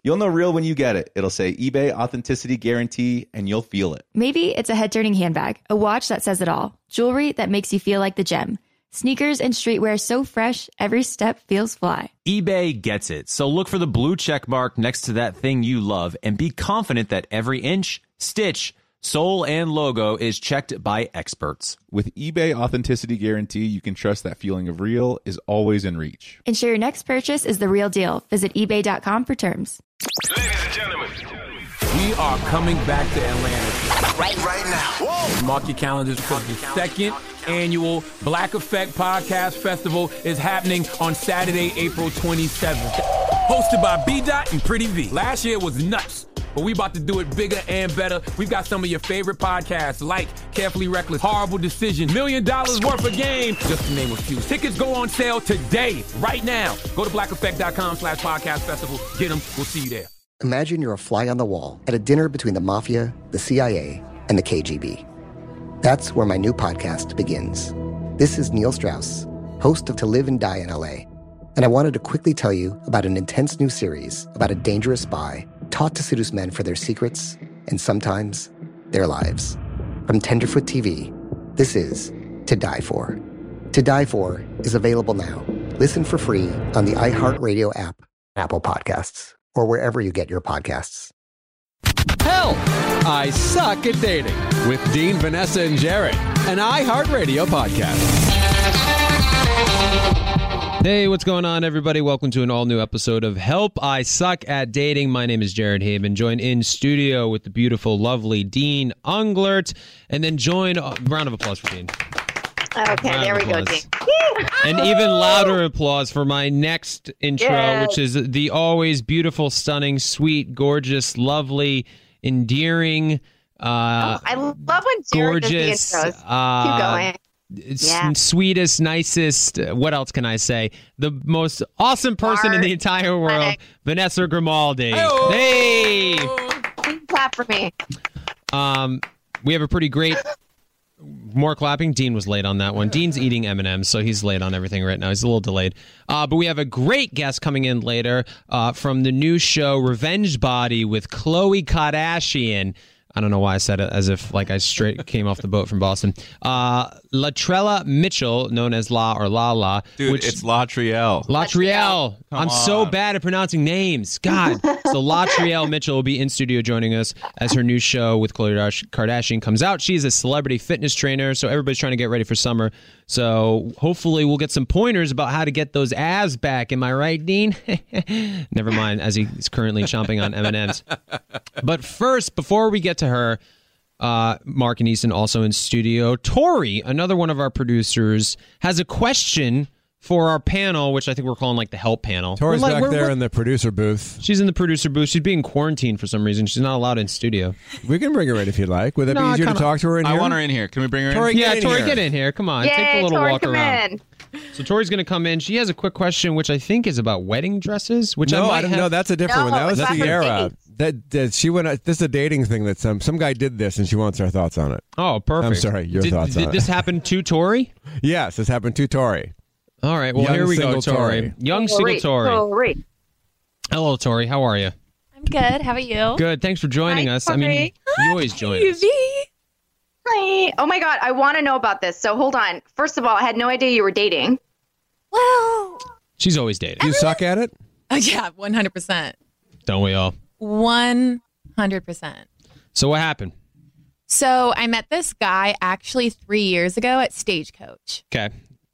You'll know real when you get it. It'll say eBay Authenticity Guarantee, and you'll feel it. Maybe it's a head-turning handbag, a watch that says it all, jewelry that makes you feel like the gem, sneakers and streetwear so fresh, every step feels fly. eBay gets it. So look for the blue check mark next to that thing you love and be confident that every inch, stitch, sole, and logo is checked by experts. With eBay Authenticity Guarantee, you can trust that feeling of real is always in reach. Ensure your next purchase is the real deal. Visit eBay.com for terms. Ladies and gentlemen, We are coming back to Atlanta. right now. Whoa! Mark your calendars because the second annual Black Effect Podcast Festival is happening on Saturday, April 27th. Hosted by B-Dot and Pretty V. Last year was nuts, but we about to do it bigger and better. We've got some of your favorite podcasts like Carefully Reckless, Horrible Decision, $1 Million Worth of Game, just to name a few. Tickets go on sale today, right now. Go to blackeffect.com/podcast festival. Get them. We'll see you there. Imagine you're a fly on the wall at a dinner between the mafia, the CIA, and the KGB. That's where my new podcast begins. This is Neil Strauss, host of To Live and Die in LA. And I wanted to quickly tell you about an intense new series about a dangerous spy taught to seduce men for their secrets and sometimes their lives. From Tenderfoot TV, this is To Die For. To Die For is available now. Listen for free on the iHeartRadio app, Apple Podcasts, or wherever you get your podcasts. Help! I Suck at Dating with Dean, Vanessa, and Jared, an iHeartRadio podcast. Hey, what's going on, everybody? Welcome to an all-new episode of Help, I Suck at Dating. My name is Jared Haben, joined in studio with the beautiful, lovely Dean Unglert, and then join... round of applause for Dean. Okay, there we go, Dean. And even louder applause for my next intro, Yes. which is the always beautiful, stunning, sweet, gorgeous, lovely, endearing, I love when Jared gorgeous, does the intros. Keep going. Sweetest, nicest, what else can I say? The most awesome person in the entire world, Vanessa Grimaldi. Hey! Clap for me. We have a pretty great... More clapping. Dean was late on that one. Dean's eating M&Ms, so he's late on everything right now. He's a little delayed. But we have a great guest coming in later from the new show Revenge Body with Khloe Kardashian. I don't know why I said it as if like I straight came off the boat from Boston. Latrella Mitchell, known as La or Lala. Dude, it's Latrielle. Latrielle. I'm so on. bad at pronouncing names. God. So Latrielle Mitchell will be in studio joining us as her new show with Khloe Kardashian comes out. She's a celebrity fitness trainer, so everybody's trying to get ready for summer. So hopefully we'll get some pointers about how to get those abs back. Am I right, Dean? Never mind, as he's currently chomping on M&Ms. But first, before we get to her, Mark and Easton also in studio. Tori, another one of our producers, has a question for our panel, which I think we're calling like the help panel. Tori's back there in the producer booth. She's in the producer booth. She's being quarantined for some reason. She's not allowed in studio. We can bring her in if you'd like. Would that be easier to talk to her in here? I want her in here. Can we bring her in? Tori, Yeah, Tori, get in here. Come on. Yay, Take a little Tori, walk come around. in. So Tori's going to come in. She has a quick question, which I think is about wedding dresses, which No, I I might don't have. know. That's a different No, one. That was it's the not era. dating. That she went. This is a dating thing that some guy did this, and she wants our thoughts on it. Oh, perfect. I'm sorry, your thoughts on Did it. this happen to Tori? Yes, this happened to Tori. All right. Well, Young here we go, single Tori. Young single Tori. Tori. Hello, Tori. How are you? I'm good. How about you? Good. Thanks for joining Hi, us. I mean, you always join us. Hi. Oh my God, I want to know about this. So hold on. First of all, I had no idea you were dating. Well, She's always dating. Do you suck at it? yeah, 100%. Don't we all? 100%. So what happened? So I met this guy actually 3 years ago at Stagecoach, Okay.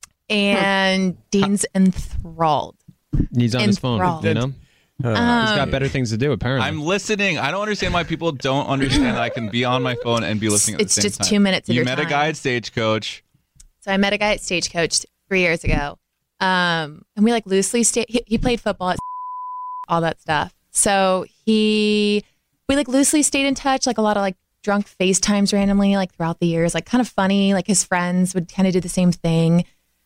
and Dean's enthralled. He's on his phone, Enthralled. you know? He's got better things to do, apparently. I'm listening. I don't understand why people don't understand that I can be on my phone and be listening at the It's same just time. 2 minutes of You your met a time. guy at Stagecoach. So I met a guy at Stagecoach 3 years ago, and we like loosely he played football at all that stuff. So we like loosely stayed in touch, like a lot of like drunk FaceTimes randomly, like throughout the years, like kind of funny. Like his friends would kind of do the same thing.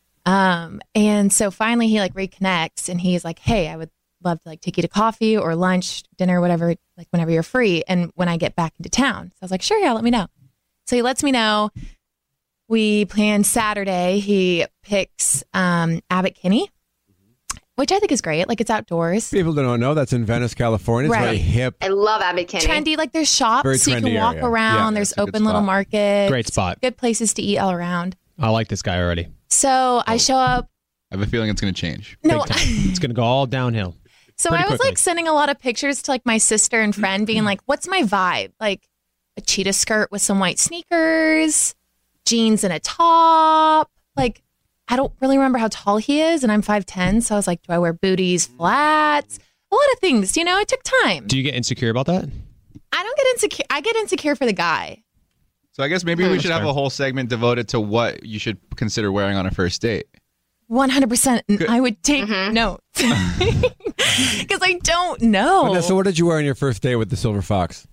And so finally he like reconnects, and he's like, "Hey, I would love to like take you to coffee or lunch, dinner, whatever, like whenever you're free, and when I get back into town." So I was like, "Sure, yeah, let me know." So he lets me know. We planned Saturday. He picks Abbott Kinney, which I think is great. Like, it's outdoors. People don't know that's in Venice, California. It's Right. very hip. I love Abbot Kinney. Trendy. Like, there's shops Very so you can trendy walk area. around. Yeah, There's it's a good open little spot. markets. Great spot. Good places to eat all around. I like this guy already. So I show up. I have a feeling it's going to change. No, Big time. It's going to go all downhill. so Pretty I was quickly. like sending a lot of pictures to like my sister and friend, being like, "What's my vibe? Like a cheetah skirt with some white sneakers, jeans and a top. Like, I don't really remember how tall he is, and I'm 5'10", so I was like, do I wear booties, flats? A lot of things, you know. It took time. Do you get insecure about that? I don't get insecure. I get insecure for the guy. So I guess maybe we should have a whole segment devoted to what you should consider wearing on a first date. 100%. I would take notes because I don't know. Vanessa, what did you wear on your first date with the Silver Fox?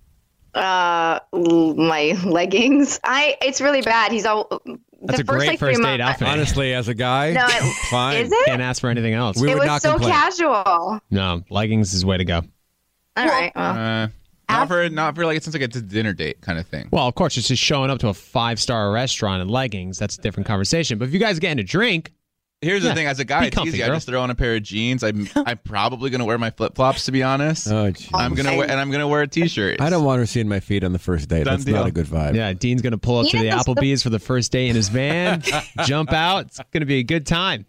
My leggings. It's really bad. He's all. That's the a great like, first 3 date months- outfit. Honestly, as a guy, No, fine. is it? Can't ask for anything else. We It would was not so complain. casual. No, leggings is the way to go. All right. Well, Not for like it sounds like it's a dinner date kind of thing. Well, of course, it's just showing up to a 5-star restaurant in leggings. That's a different conversation. But if you guys get in a drink, Here's the thing: as a guy, be it's comfy, easy. I girl. just throw on a pair of jeans. I'm probably gonna wear my flip flops, to be honest. Oh, geez. I'm gonna wear a t-shirt. I don't want her seeing my feet on the first date. Done That's deal. not a good vibe. yeah, Dean's going to pull up to the Yes, Applebee's for the first day in his van, jump out. It's going to be a good time.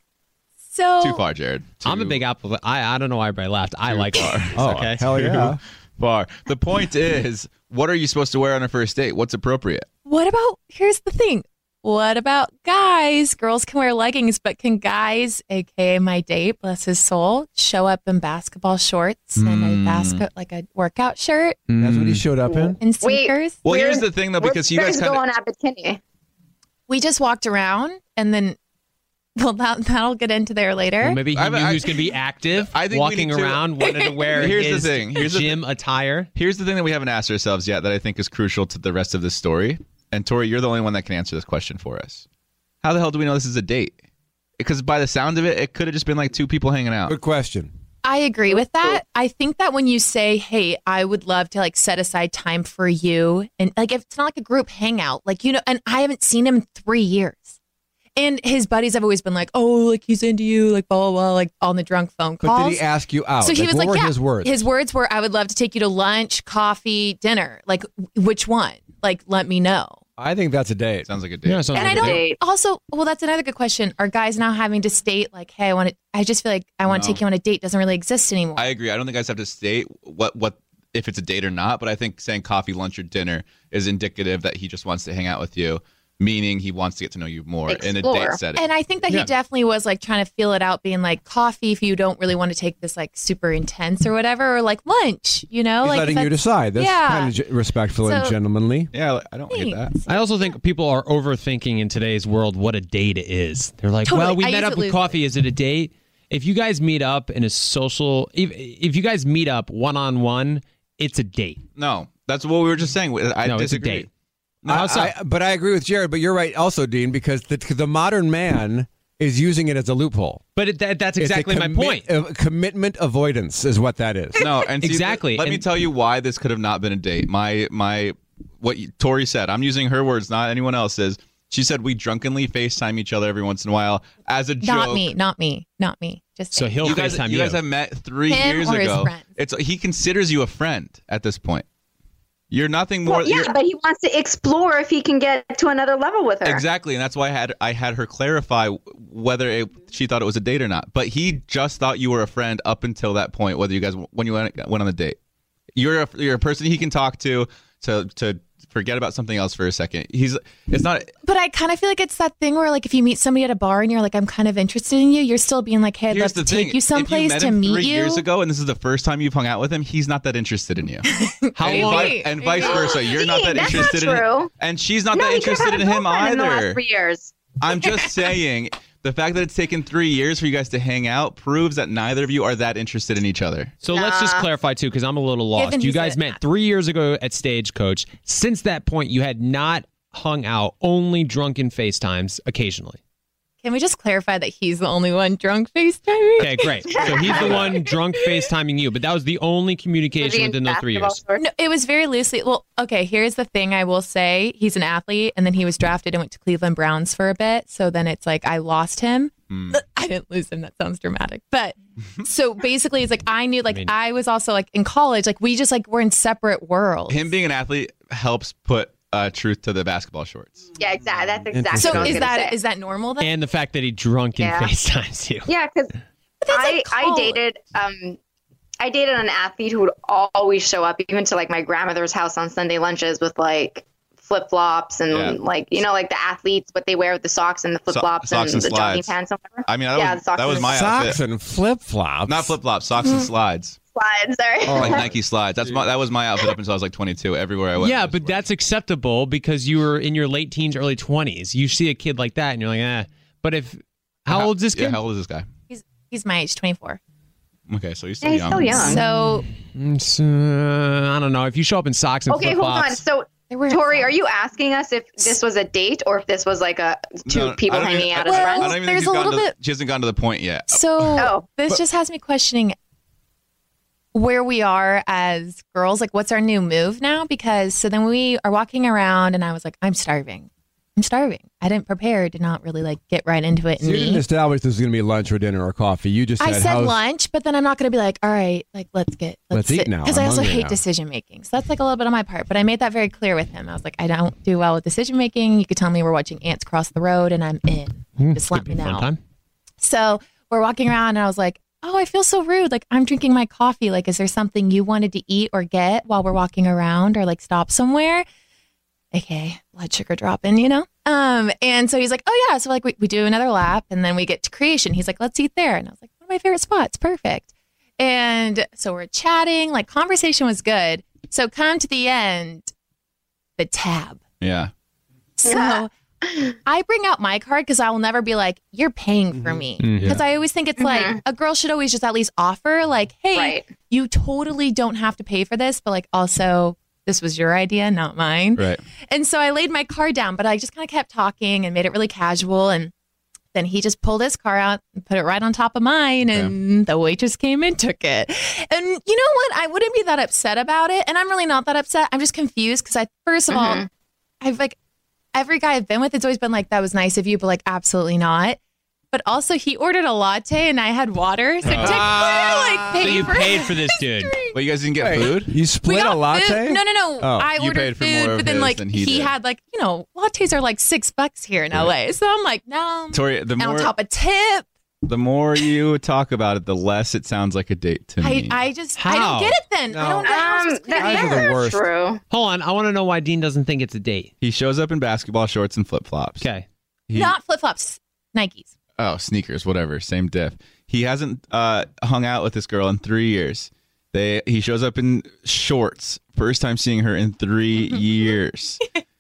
So Too far, Jared. I'm a big Apple. I don't know why everybody laughed. I like far. Oh, Okay. hell yeah. Far. The point is, what are you supposed to wear on a first date? What's appropriate? what about? Here's the thing. What about guys? Girls can wear leggings, but can guys, aka my date, bless his soul, show up in basketball shorts and a workout shirt That's what he showed up in? and sneakers? Well, here's the thing, though, because you guys go kind on of. Abbot Kinney. We just walked around, and then, well, that'll get into there later. Well, maybe he I- knew I- who's going to be active, I think we walking need to- around, wanted to wear Here's the his thing. Here's the gym attire. Here's the thing that we haven't asked ourselves yet that I think is crucial to the rest of this story. And Tori, you're the only one that can answer this question for us. How the hell do we know this is a date? Because by the sound of it, it could have just been like two people hanging out. Good question. I agree with that. I think that when you say, "Hey, I would love to like set aside time for you," and like if it's not like a group hangout, like, you know, and I haven't seen him in 3 years, and his buddies have always been like, "Oh, like he's into you," like blah blah blah, like on the drunk phone calls. But did he ask you out? So he was what like, were "Yeah." his words? His words were, "I would love to take you to lunch, coffee, dinner. Like, which one? Like, let me know." I think that's a date. Sounds like a date. Yeah, sounds And like I a don't date. also, well, that's another good question. Are guys now having to state like, "Hey, I just feel like I want to No. take you on a date," doesn't really exist anymore. I agree. I don't think guys have to state what if it's a date or not, but I think saying coffee, lunch, or dinner is indicative that he just wants to hang out with you, meaning he wants to get to know you more in a Explore. date setting. And I think that Yeah. he definitely was like trying to feel it out, being like coffee if you don't really want to take this like super intense or whatever, or like lunch, you know, He's like letting if you that's- decide. That's yeah. kind of respectful and So- gentlemanly. Yeah, I don't hate that. Thanks. I also think people are overthinking in today's world what a date is. They're like, Totally. well, we I met use up it with loosely. coffee. Is it a date? If you guys meet up in a social, if you guys meet up one-on-one, it's a date. No, that's what we were just saying. I No, it's a disagree. date. How so? But I agree with Jared. But you're right also, Dean, because the modern man is using it as a loophole. But that's It's a exactly my point. Commitment avoidance is what that is. No, and see, Exactly. Let me And- tell you why this could have not been a date. What Tori said. I'm using her words, not anyone else's. She said we drunkenly FaceTime each other every once in a while as a joke. Not me. Just So saying. he'll You guys, FaceTime you guys have met 3 Him years or his ago. friends? He considers you a friend at this point. You're nothing more. Well, yeah, you're- but he wants to explore if he can get to another level with her. Exactly, and that's why I had her clarify whether she thought it was a date or not. But he just thought you were a friend up until that point. Whether you guys when you went on the date, you're a person he can talk to forget about something else for a second. It's not. But I kind of feel like it's that thing where like if you meet somebody at a bar and you're like, I'm kind of interested in you, you're still being like, hey, I'd Here's love the to thing: take you if someplace you met to him meet 3 you. years ago, and this is the first time you've hung out with him, he's not that interested in you. How Maybe. long? And vice versa, you're not that That's not interested in true. him, and she's not No, that he could have interested had in a him girlfriend in the last either. 3 years. I'm just saying. The fact that it's taken 3 years for you guys to hang out proves that neither of you are that interested in each other. So let's just clarify too, because I'm a little lost. Given You he's guys a- met 3 years ago at Stagecoach. Since that point, you had not hung out, only drunken FaceTimes occasionally. Can we just clarify that he's the only one drunk FaceTiming? Okay, great. So he's the one drunk FaceTiming you, but that was the only communication within those 3 years. No, it was very loosely. Well, okay, here's the thing I will say. He's an athlete, and then he was drafted and went to Cleveland Browns for a bit. So then it's like I lost him. I didn't lose him. That sounds dramatic. But so basically, it's like I knew, like I was also like in college, like we just like were in separate worlds. Him being an athlete helps put truth to the basketball shorts. Yeah, exactly. That's exactly. So what I was is gonna that say. is that normal then? And the fact that he drunk and Yeah. FaceTimes you. Yeah, because I dated an athlete who would always show up, even to like my grandmother's house on Sunday lunches with like flip flops and like like the athletes, what they wear with the socks and the flip flops and the jogging pants and whatever. I mean, that was my socks outfit. and flip flops. Not flip flops, socks and slides. Slides, sorry. Like Nike slides. That was my outfit up until I was like 22. Everywhere I went. Yeah, but that's acceptable because you were in your late teens, early 20s. You see a kid like that and you're like, eh. But how old is this kid? Yeah, how old is this guy? He's my age, 24. Okay, so he's still He's young. still young. So I don't know. If you show up in socks and Okay, flip hold on. flops. So, Tori, are you asking us if this was a date or if this was like two people hanging out as friends? I don't even there's think a little bit. she hasn't gotten to the point yet. So this just has me questioning where we are as girls. Like, what's our new move now? Because so then we are walking around, and I was like, I'm starving. I didn't prepare to not really like get right into it. So you didn't establish this was going to be lunch or dinner or coffee. You just I said, said lunch, but then I'm not going to be like, all right, like let's eat now. Because I I'm also hungry hate now. decision making. So that's like a little bit on my part. But I made that very clear with him. I was like, I don't do well with decision making. You could tell me we're watching ants cross the road, and I'm in. Just let me know. Time. So we're walking around, and I was like, oh, I feel so rude. Like I'm drinking my coffee. Like, is there something you wanted to eat or get while we're walking around, or like stop somewhere? Okay, blood sugar dropping, And so he's like, oh yeah. So like we do another lap and then we get to Creation. He's like, let's eat there. And I was like, one of my favorite spots. Perfect. And so we're chatting, like conversation was good. So come to the end, the tab. Yeah. So I bring out my card because I will never be like, you're paying for me. Because I always think it's like a girl should always just at least offer like, hey, you totally don't have to pay for this. But like also, this was your idea, not mine. Right. And so I laid my card down, but I just kind of kept talking and made it really casual. And then he just pulled his car out and put it right on top of mine. And the waitress came and took it. And you know what? I wouldn't be that upset about it. And I'm really not that upset. I'm just confused because first of all, I've like, every guy I've been with, it's always been like, that was nice of you, but like, absolutely not. But also, he ordered a latte and I had water. So technically, I So you paid for this dude. But you guys didn't get food? You split a latte? Food. No. Oh. I You ordered paid for food, more of but then his like than he did. had like, lattes are like $6 here in LA. So I'm like, no. Tori, and on top of tip. the more you talk about it, the less it sounds like a date to me. I don't get it then. I don't know how it's Guys are the worst. True. Hold on. I want to know why Dean doesn't think it's a date. He shows up in basketball shorts and flip flops. Okay. Not flip flops, Nikes. Oh, sneakers, whatever, same diff. He hasn't hung out with this girl in 3 years. He shows up in shorts. First time seeing her in 3 years.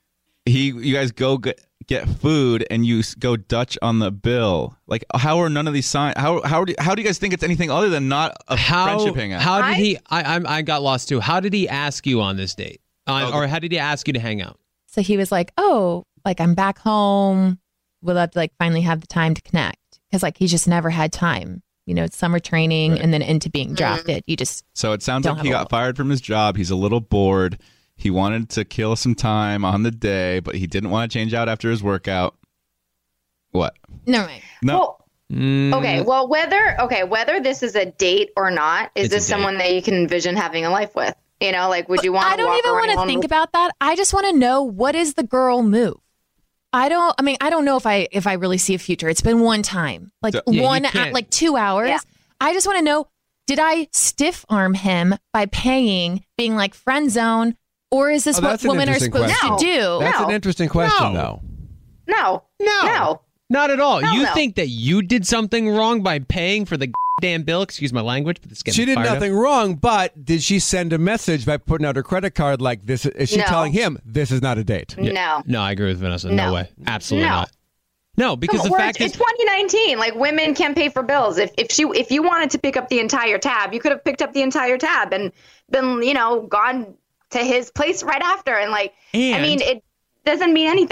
You guys go get food and you go Dutch on the bill. Like, how are none of these signs? How do you guys think it's anything other than not a friendship hangout? How did he? I got lost too. How did he ask you on this date, or how did he ask you to hang out? So he was like, oh, like I'm back home. We'll have to like finally have the time to connect because like he's just never had time. It's summer training and then into being drafted. You just So it sounds don't like he have a got fired from his job. He's a little bored. He wanted to kill some time on the day, but he didn't want to change out after his workout. What? Never mind. No. Okay, well, whether this is a date or not, is It's a this date. someone that you can envision having a life with? Like, would you want to I don't even want to think about that. I just want to know, what is the girl move? I don't know if I really see a future. It's been one time, like like 2 hours. Yeah. I just want to know, did I stiff arm him by paying, being like friend zone, or is this what that's an women are interesting supposed question. to do? That's No. an interesting question, No. though. No. Not at all. Hell You no. think that you did something wrong by paying for the damn bill? Excuse my language, but this getting She did fired up. nothing wrong, but did she send a message by putting out her credit card like this? Is she No. telling him this is not a date? No. No, I agree with Vanessa. No, No. way. Absolutely No. not. No, because the fact it's is, 2019. Like, women can pay for bills. If you wanted to pick up the entire tab, you could have picked up the entire tab and been, gone to his place right after. And like, I And- mean, it doesn't mean anything.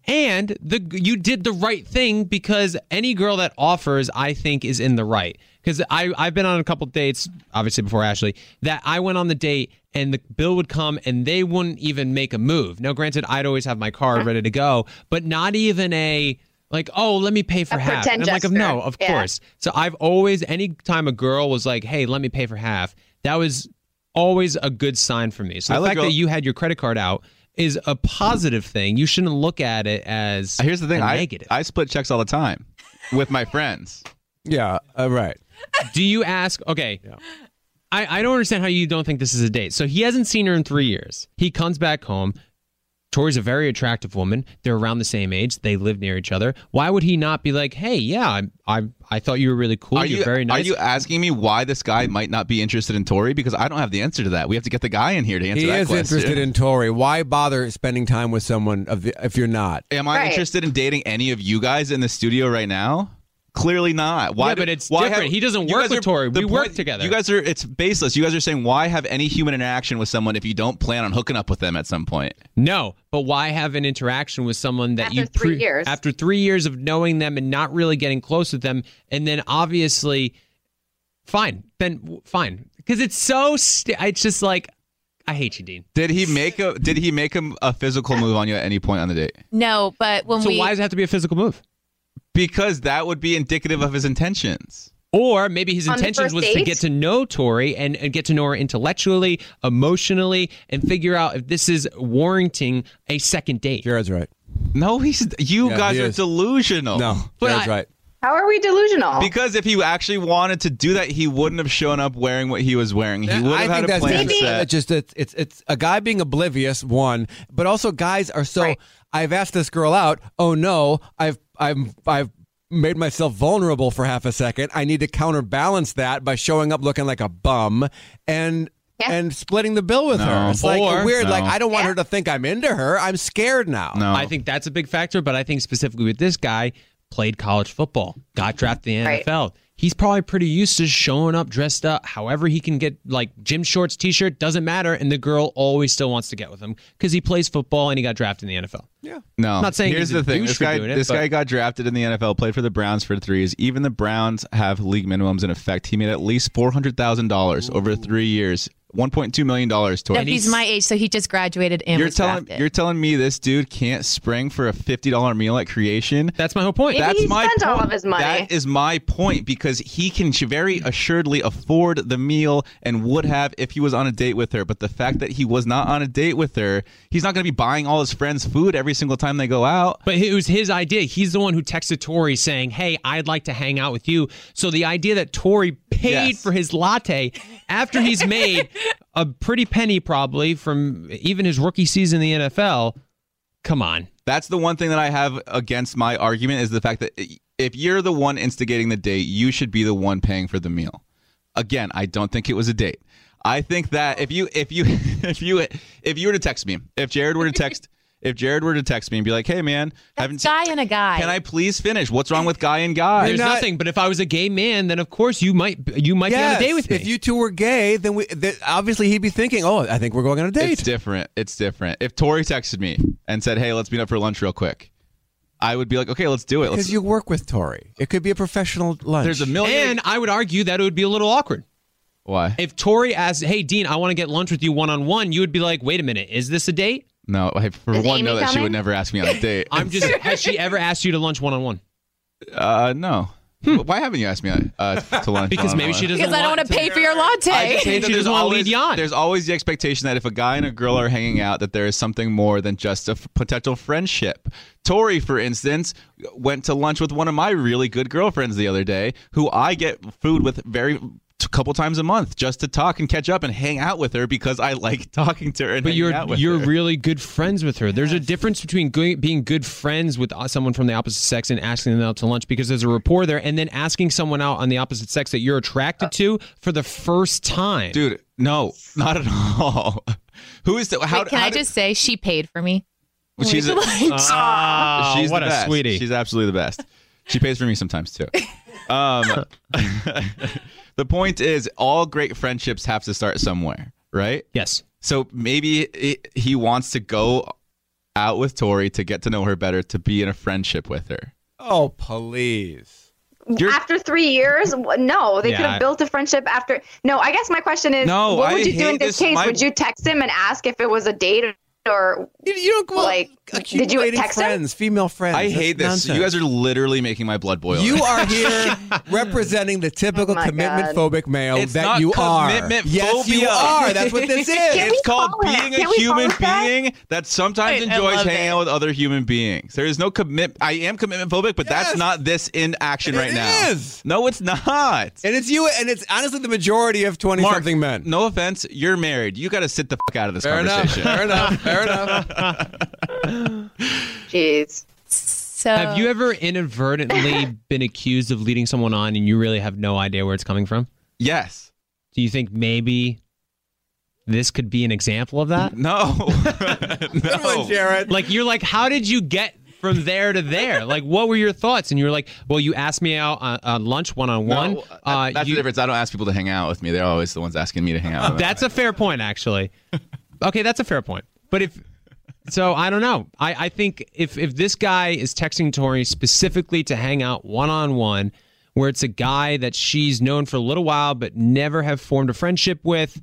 And you did the right thing, because any girl that offers, I think, is in the right. Because I've been on a couple dates, obviously before Ashley, that I went on the date and the bill would come and they wouldn't even make a move. Now, granted, I'd always have my card ready to go, but not even like, oh, let me pay for half. And I'm like, no, of course. So I've always, anytime a girl was like, hey, let me pay for half, that was always a good sign for me. So the fact that you had your credit card out is a positive thing. You shouldn't look at it as Here's the thing. negative. I split checks all the time with my friends. Yeah, right. Do you ask, okay, I don't understand how you don't think this is a date. So he hasn't seen her in 3 years. He comes back home. Tori's a very attractive woman. They're around the same age. They live near each other. Why would he not be like, hey, yeah, I thought you were really cool. You're very nice. Are you asking me why this guy might not be interested in Tori? Because I don't have the answer to that. We have to get the guy in here to answer that question. He is interested in Tori. Why bother spending time with someone if you're not? Am I interested in dating any of you guys in the studio right now? Clearly not. Why? Yeah, but it's different. He doesn't work with Tori. We work together. You guys are. It's baseless. You guys are saying, why have any human interaction with someone if you don't plan on hooking up with them at some point? No, but why have an interaction with someone that after 3 years? After 3 years of knowing them and not really getting close with them, and then obviously, fine. Because it's so. It's just like, I hate you, Dean. Did he make a physical move on you at any point on the date? No, but why does it have to be a physical move? Because that would be indicative of his intentions. Or maybe his intentions was to get to know Tori and get to know her intellectually, emotionally, and figure out if this is warranting a second date. Jared's right. No, you guys are delusional. No, Jared's right. How are we delusional? Because if he actually wanted to do that, he wouldn't have shown up wearing what he was wearing. He would have had a plan set. It's a guy being oblivious, one, but also guys are so. Right. I've asked this girl out. Oh no, I've made myself vulnerable for half a second. I need to counterbalance that by showing up looking like a bum and splitting the bill with her. It's like weird. Like, I don't want her to think I'm into her. I'm scared now. No. I think that's a big factor, but I think specifically with this guy, played college football, got drafted in the NFL. He's probably pretty used to showing up dressed up however he can get, like gym shorts, t-shirt, doesn't matter. And the girl always still wants to get with him because he plays football and he got drafted in the NFL. Yeah. No. I'm not saying here's the thing. This guy got drafted in the NFL, played for the Browns for 3 years. Even the Browns have league minimums in effect. He made at least $400,000 over 3 years. $1.2 million to him. He's my age, so he just graduated and was drafted. You're telling me this dude can't spring for a $50 meal at Creation? That's my whole point. Maybe he spent all of his money. That is my point, because he can very assuredly afford the meal and would have if he was on a date with her. But the fact that he was not on a date with her, he's not going to be buying all his friends food every single time they go out. But it was his idea. He's the one who texted Tori saying, hey, I'd like to hang out with you. So the idea that Tori paid for his latte after he's made a pretty penny probably from even his rookie season in the NFL. Come on. That's the one thing that I have against my argument, is the fact that if you're the one instigating the date, you should be the one paying for the meal. Again, I don't think it was a date. I think that if you were to text me, if Jared were to text me and be like, hey man, guy and a guy. Can I please finish? What's wrong with guy and guy? There's nothing, but if I was a gay man, then of course you might be on a date with me. If you two were gay, then obviously he'd be thinking, oh, I think we're going on a date. It's different. If Tori texted me and said, hey, let's meet up for lunch real quick, I would be like, okay, let's do it. Because you work with Tori. It could be a professional lunch. There's a million. And I would argue that it would be a little awkward. Why? If Tori asked, hey, Dean, I want to get lunch with you one-on-one, you would be like, wait a minute, is this a date? No, for Is one, Amy know that she coming? would never ask me on a date. Has she ever asked you to lunch one-on-one? No. Why haven't you asked me to lunch? Because maybe she doesn't. Because I don't want to pay for your latte. She doesn't want to lead you on. There's always the expectation that if a guy and a girl are hanging out, that there is something more than just a potential friendship. Tori, for instance, went to lunch with one of my really good girlfriends the other day, who I get food with a couple times a month just to talk and catch up and hang out with her because I like talking to her and hanging out with her. But you're really good friends with her. There's a difference between being good friends with someone from the opposite sex and asking them out to lunch because there's a rapport there, and then asking someone out on the opposite sex that you're attracted to for the first time. Dude, no, not at all. Who is that? Can I just say she paid for me? She's what the a best. sweetie. She's absolutely the best. She pays for me sometimes too. The point is, all great friendships have to start somewhere, right? Yes. So maybe he wants to go out with Tori to get to know her better, to be in a friendship with her. Oh, please. After 3 years? No, they Yeah, could have built a friendship after. No, I guess my question is, No, what I would you do in hate this this- case? my- Would you text him and ask if it was a date or you don't like? Did you text him? friends, female friends? I That's hate this. nonsense. You guys are literally making my blood boil. You are here representing the typical my commitment God. phobic male It's that not you are. commitment Yes, you phobia. are. That's what this is. Can we It's called call it? being Can a we human call it that? being that sometimes Wait, I enjoys love hanging it. out with other human beings. There is no commit. I am commitment phobic, but that's Yes. not this in action right It now. is. No, it's not. And it's you, and it's honestly the majority of 20-something men. No offense, you're married. You got to sit the fuck out of this Fair enough. conversation. Fair enough. Fair enough. Jeez. So Have you ever inadvertently been accused of leading someone on and you really have no idea where it's coming from? Yes. Do you think maybe this could be an example of that? No. Good one, Jared. Like, you're like, how did you get from there to there? Like, what were your thoughts? And you were like, well, you asked me out on lunch one-on-one. No, that's the difference. I don't ask people to hang out with me. They're always the ones asking me to hang out with them. That's a fair point, actually. Okay, that's a fair point. But so I don't know. I think if this guy is texting Tori specifically to hang out one-on-one, where it's a guy that she's known for a little while but never have formed a friendship with,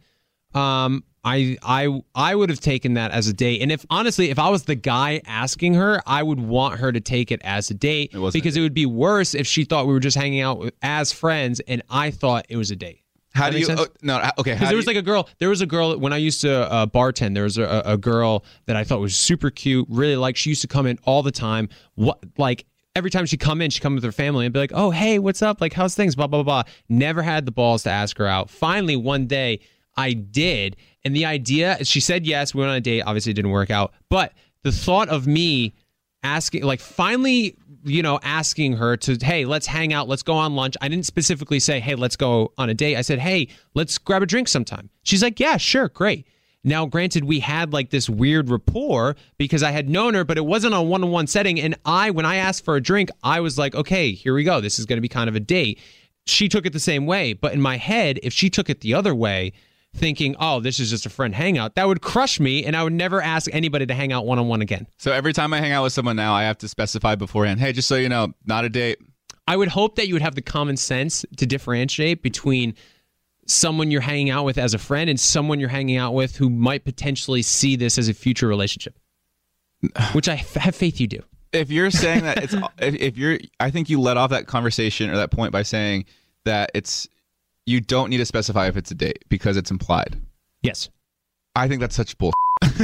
I would have taken that as a date. And if I was the guy asking her, I would want her to take it as a date because it would be worse if she thought we were just hanging out as friends and I thought it was a date. How That do make you? sense? Okay. Because there was like a girl. There was a girl when I used to bartend. There was a girl that I thought was super cute. Really like. She used to come in all the time. Every time she'd come in, she'd come with her family and be like, "Oh, hey, what's up? Like, how's things?" Blah blah blah. Never had the balls to ask her out. Finally, one day, I did, and the idea. She said yes. We went on a date. Obviously, it didn't work out. But the thought of me asking, finally, asking her to, hey, let's hang out, let's go on lunch. I didn't specifically say, hey, let's go on a date. I said, hey, let's grab a drink sometime. She's like, yeah, sure, great. Now, granted, we had like this weird rapport because I had known her, but it wasn't a one-on-one setting. And when I asked for a drink, I was like, okay, here we go. This is going to be kind of a date. She took it the same way. But in my head, if she took it the other way, thinking, oh, this is just a friend hangout, that would crush me, and I would never ask anybody to hang out one-on-one again. So every time I hang out with someone now, I have to specify beforehand, hey, just so you know, not a date. I would hope that you would have the common sense to differentiate between someone you're hanging out with as a friend and someone you're hanging out with who might potentially see this as a future relationship, which I have faith you do. If you're saying that I think you let off that conversation or that point by saying that you don't need to specify if it's a date because it's implied. Yes. I think that's such bull.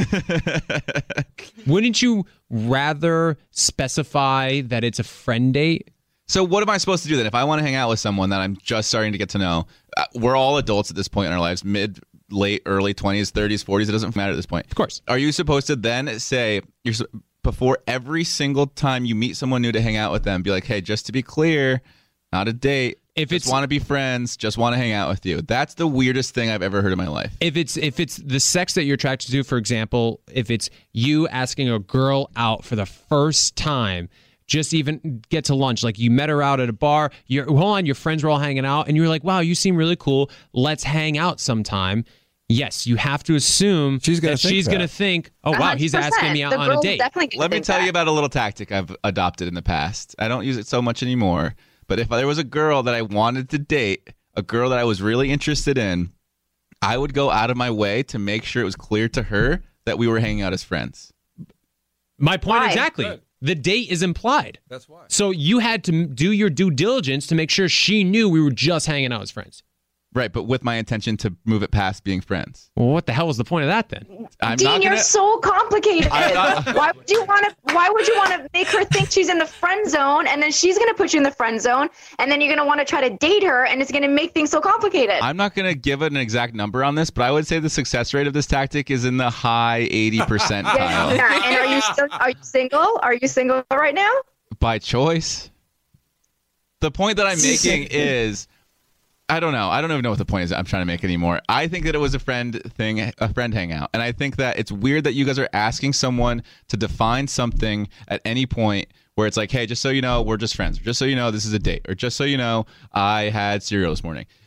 Wouldn't you rather specify that it's a friend date? So what am I supposed to do then? If I want to hang out with someone that I'm just starting to get to know, we're all adults at this point in our lives, mid, late, early 20s, 30s, 40s. It doesn't matter at this point. Of course. Are you supposed to then say, before every single time you meet someone new to hang out with them, be like, hey, just to be clear, not a date. If it's want to be friends, just want to hang out with you. That's the weirdest thing I've ever heard in my life. If it's the sex that you're attracted to, for example, if it's you asking a girl out for the first time, just even get to lunch, like you met her out at a bar, your friends were all hanging out, and you're like, wow, you seem really cool. Let's hang out sometime. Yes, you have to assume she's going to think, oh, wow, he's asking me out on a date. Let me tell you about a little tactic I've adopted in the past. I don't use it so much anymore. But if there was a girl that I wanted to date, a girl that I was really interested in, I would go out of my way to make sure it was clear to her that we were hanging out as friends. My point exactly. Good. The date is implied. That's why. So you had to do your due diligence to make sure she knew we were just hanging out as friends. Right, but with my intention to move it past being friends. Well, what the hell was the point of that then? Dean, you're so complicated. Why would you want to make her think she's in the friend zone, and then she's going to put you in the friend zone, and then you're going to want to try to date her, and it's going to make things so complicated. I'm not going to give it an exact number on this, but I would say the success rate of this tactic is in the high 80%. Yeah. And are you single? Are you single right now? By choice. The point that I'm making is, I don't know. I don't even know what the point is I'm trying to make anymore. I think that it was a friend hangout. And I think that it's weird that you guys are asking someone to define something at any point where it's like, hey, just so you know, we're just friends. Just so you know, this is a date. Or just so you know, I had cereal this morning.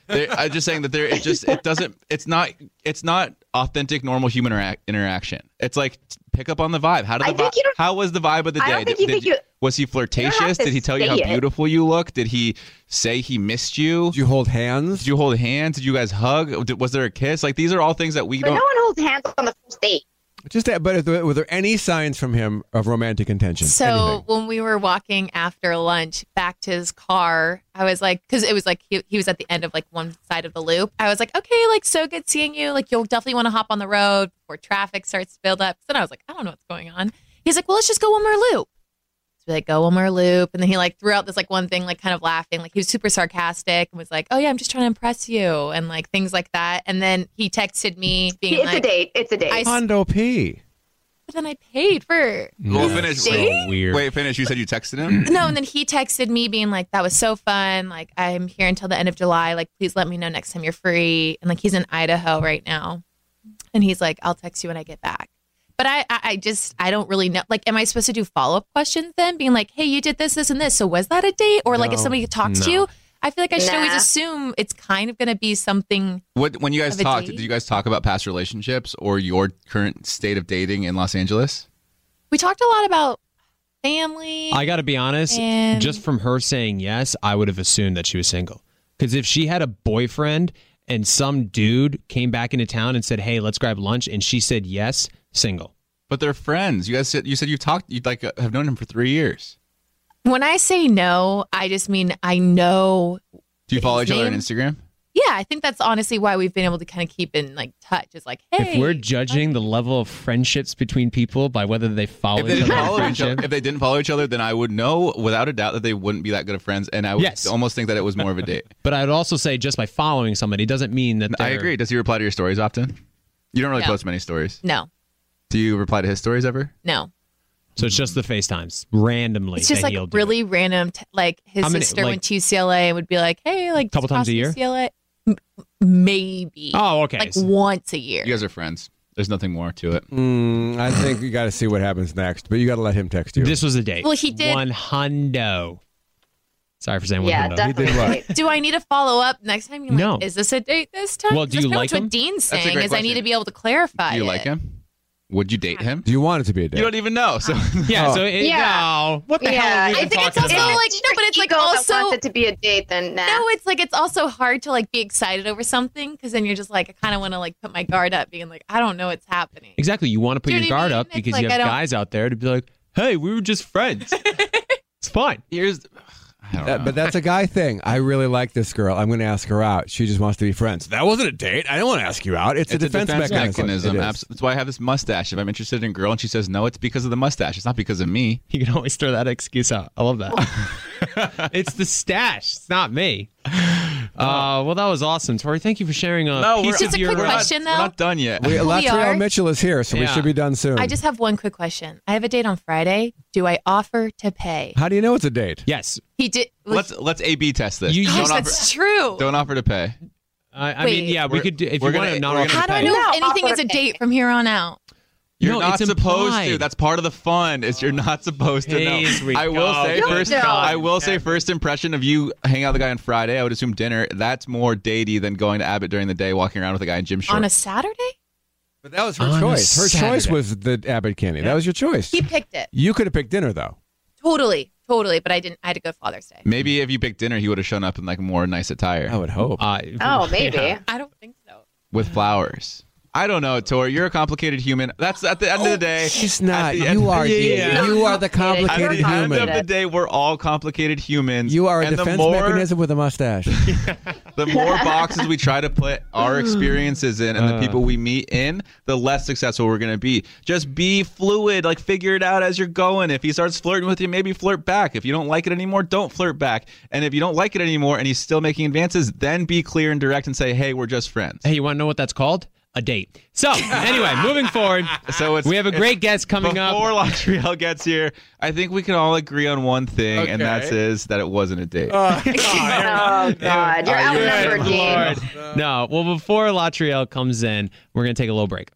I'm just saying that it's not authentic, normal human interaction. It's like pick up on the vibe. How was the vibe of the day? Was he flirtatious? Did he tell you how beautiful you look? Did he say he missed you? Did you hold hands? Did you guys hug? Was there a kiss? Like these are all things that we don't. No one holds hands on the first date. But were there any signs from him of romantic intention? So when we were walking after lunch back to his car, I was like, because it was like he was at the end of like one side of the loop. I was like, okay, like so good seeing you. Like you'll definitely want to hop on the road before traffic starts to build up. So then I was like, I don't know what's going on. He's like, well, let's just go one more loop. So we like go one more loop, and then he like threw out this like one thing, like kind of laughing, like he was super sarcastic and was like, oh yeah, I'm just trying to impress you, and like things like that. And then he texted me being it's like, a date. It's a date. Hondo P. But then I paid for. Well, finish. So weird. Wait, finish. You said you texted him? No, and then he texted me being like, that was so fun. Like, I'm here until the end of July. Like, please let me know next time you're free. And like, he's in Idaho right now. And he's like, I'll text you when I get back. But I don't really know. Like, am I supposed to do follow-up questions then? Being like, hey, you did this, this, and this. So was that a date? Or like if somebody talks to you? I feel like I should always assume it's kind of going to be something. When you guys talked, did you guys talk about past relationships or your current state of dating in Los Angeles? We talked a lot about family. I got to be honest, just from her saying yes, I would have assumed that she was single. Because if she had a boyfriend and some dude came back into town and said, hey, let's grab lunch, and she said yes, single. But they're friends. You said you've talked, you like have known him for 3 years. When I say no, I just mean I know. Do you follow each other on Instagram? Yeah, I think that's honestly why we've been able to kind of keep in like touch. It's like, hey, if we're judging the level of friendships between people by whether they follow if they didn't follow each other, then I would know without a doubt that they wouldn't be that good of friends, and I would almost think that it was more of a date. But I'd also say just by following somebody doesn't mean that. I agree. Does he reply to your stories often? You don't really post many stories. No. Do you reply to his stories ever? No. So it's just the FaceTimes randomly. It's just like really random. Like his sister went to UCLA and would be like, "Hey, like a couple times a year." UCLA, maybe. Oh, okay. Like once a year. You guys are friends. There's nothing more to it. I think you got to see what happens next, but you got to let him text you. This was a date. Well, he did. One hundo. Sorry for saying one yeah, hundo. definitely. He did what? Do I need to follow up next time? You're No. like, is this a date this time? Well, do you like him? What Dean's That's a saying great is I need question. to be able to clarify. Do you it. like him? Would you date him? Do you want it to be a date? You don't even know. So Yeah. So Yeah. no. What the hell are we I even think it's talking also about? like no, but it's like Ego that also wants it to be a date. Then nah. no, it's like it's also hard to like be excited over something because then you're just like I kind of want to like put my guard up, being like I don't know what's happening. Exactly. You want to put Do you your know what I guard mean? up It's because like you I have don't- guys out there to be like, hey, we were just friends. It's fine. I don't know. But that's a guy thing. I really like this girl. I'm going to ask her out. She just wants to be friends. That wasn't a date. I don't want to ask you out. It's a defense mechanism. It is. That's why I have this mustache. If I'm interested in a girl and she says no, it's because of the mustache. It's not because of me. You can always throw that excuse out. I love that. It's the stash. It's not me. Well, that was awesome, Tori. Thank you for sharing a piece Just of a your. quick question, though. We're not done yet. We are? Latrell Mitchell is here, so we Yeah. should be done soon. I just have one quick question. I have a date on Friday. Do I offer to pay? How do you know it's a date? Yes. He did. Let's A/B test this. You- Gosh, don't that's true. Don't offer to pay. I Wait. mean, yeah, we could do if we're you want gonna- to not we're offer How to do I pay. know No, if anything offer is a to pay. date from here on out? You're No, not it's supposed implied. to. That's part of the fun. Is you're not supposed to know. Here we I will go. say No, first. no. I will say first impression of you hanging out with a guy on Friday. I would assume dinner. That's more datey than going to Abbott during the day, walking around with a guy in gym shorts. On a Saturday? But that was her On a choice. Her choice Saturday. was the Abbott Candy. That was your choice. He picked it. You could have picked dinner, though. Totally. But I didn't. I had to go Father's Day. Maybe if you picked dinner, he would have shown up in like more nice attire I would hope. Oh, maybe. Yeah. I don't think so. with flowers. I don't know, Tori. You're a complicated human. That's at the end of the day. She's not. at the end- You are. Yeah. You are the At complicated the end human. of the day, we're all complicated humans. You are a and defense mechanism with a mustache. The more boxes we try to put our experiences in and the people we meet in, the less successful we're going to be. Just be fluid. Like, figure it out as you're going. If he starts flirting with you, maybe flirt back. If you don't like it anymore, don't flirt back. And if you don't like it anymore and he's still making advances, then be clear and direct and say, hey, we're just friends. Hey, you want to know what that's called? A date. So, anyway, moving forward. So we have a great guest coming up. Before Latrielle gets here, I think we can all agree on one thing, and that is that it wasn't a date. Oh God, you're outnumbered, Dean. No, well, before Latrielle comes in, we're going to take a little break.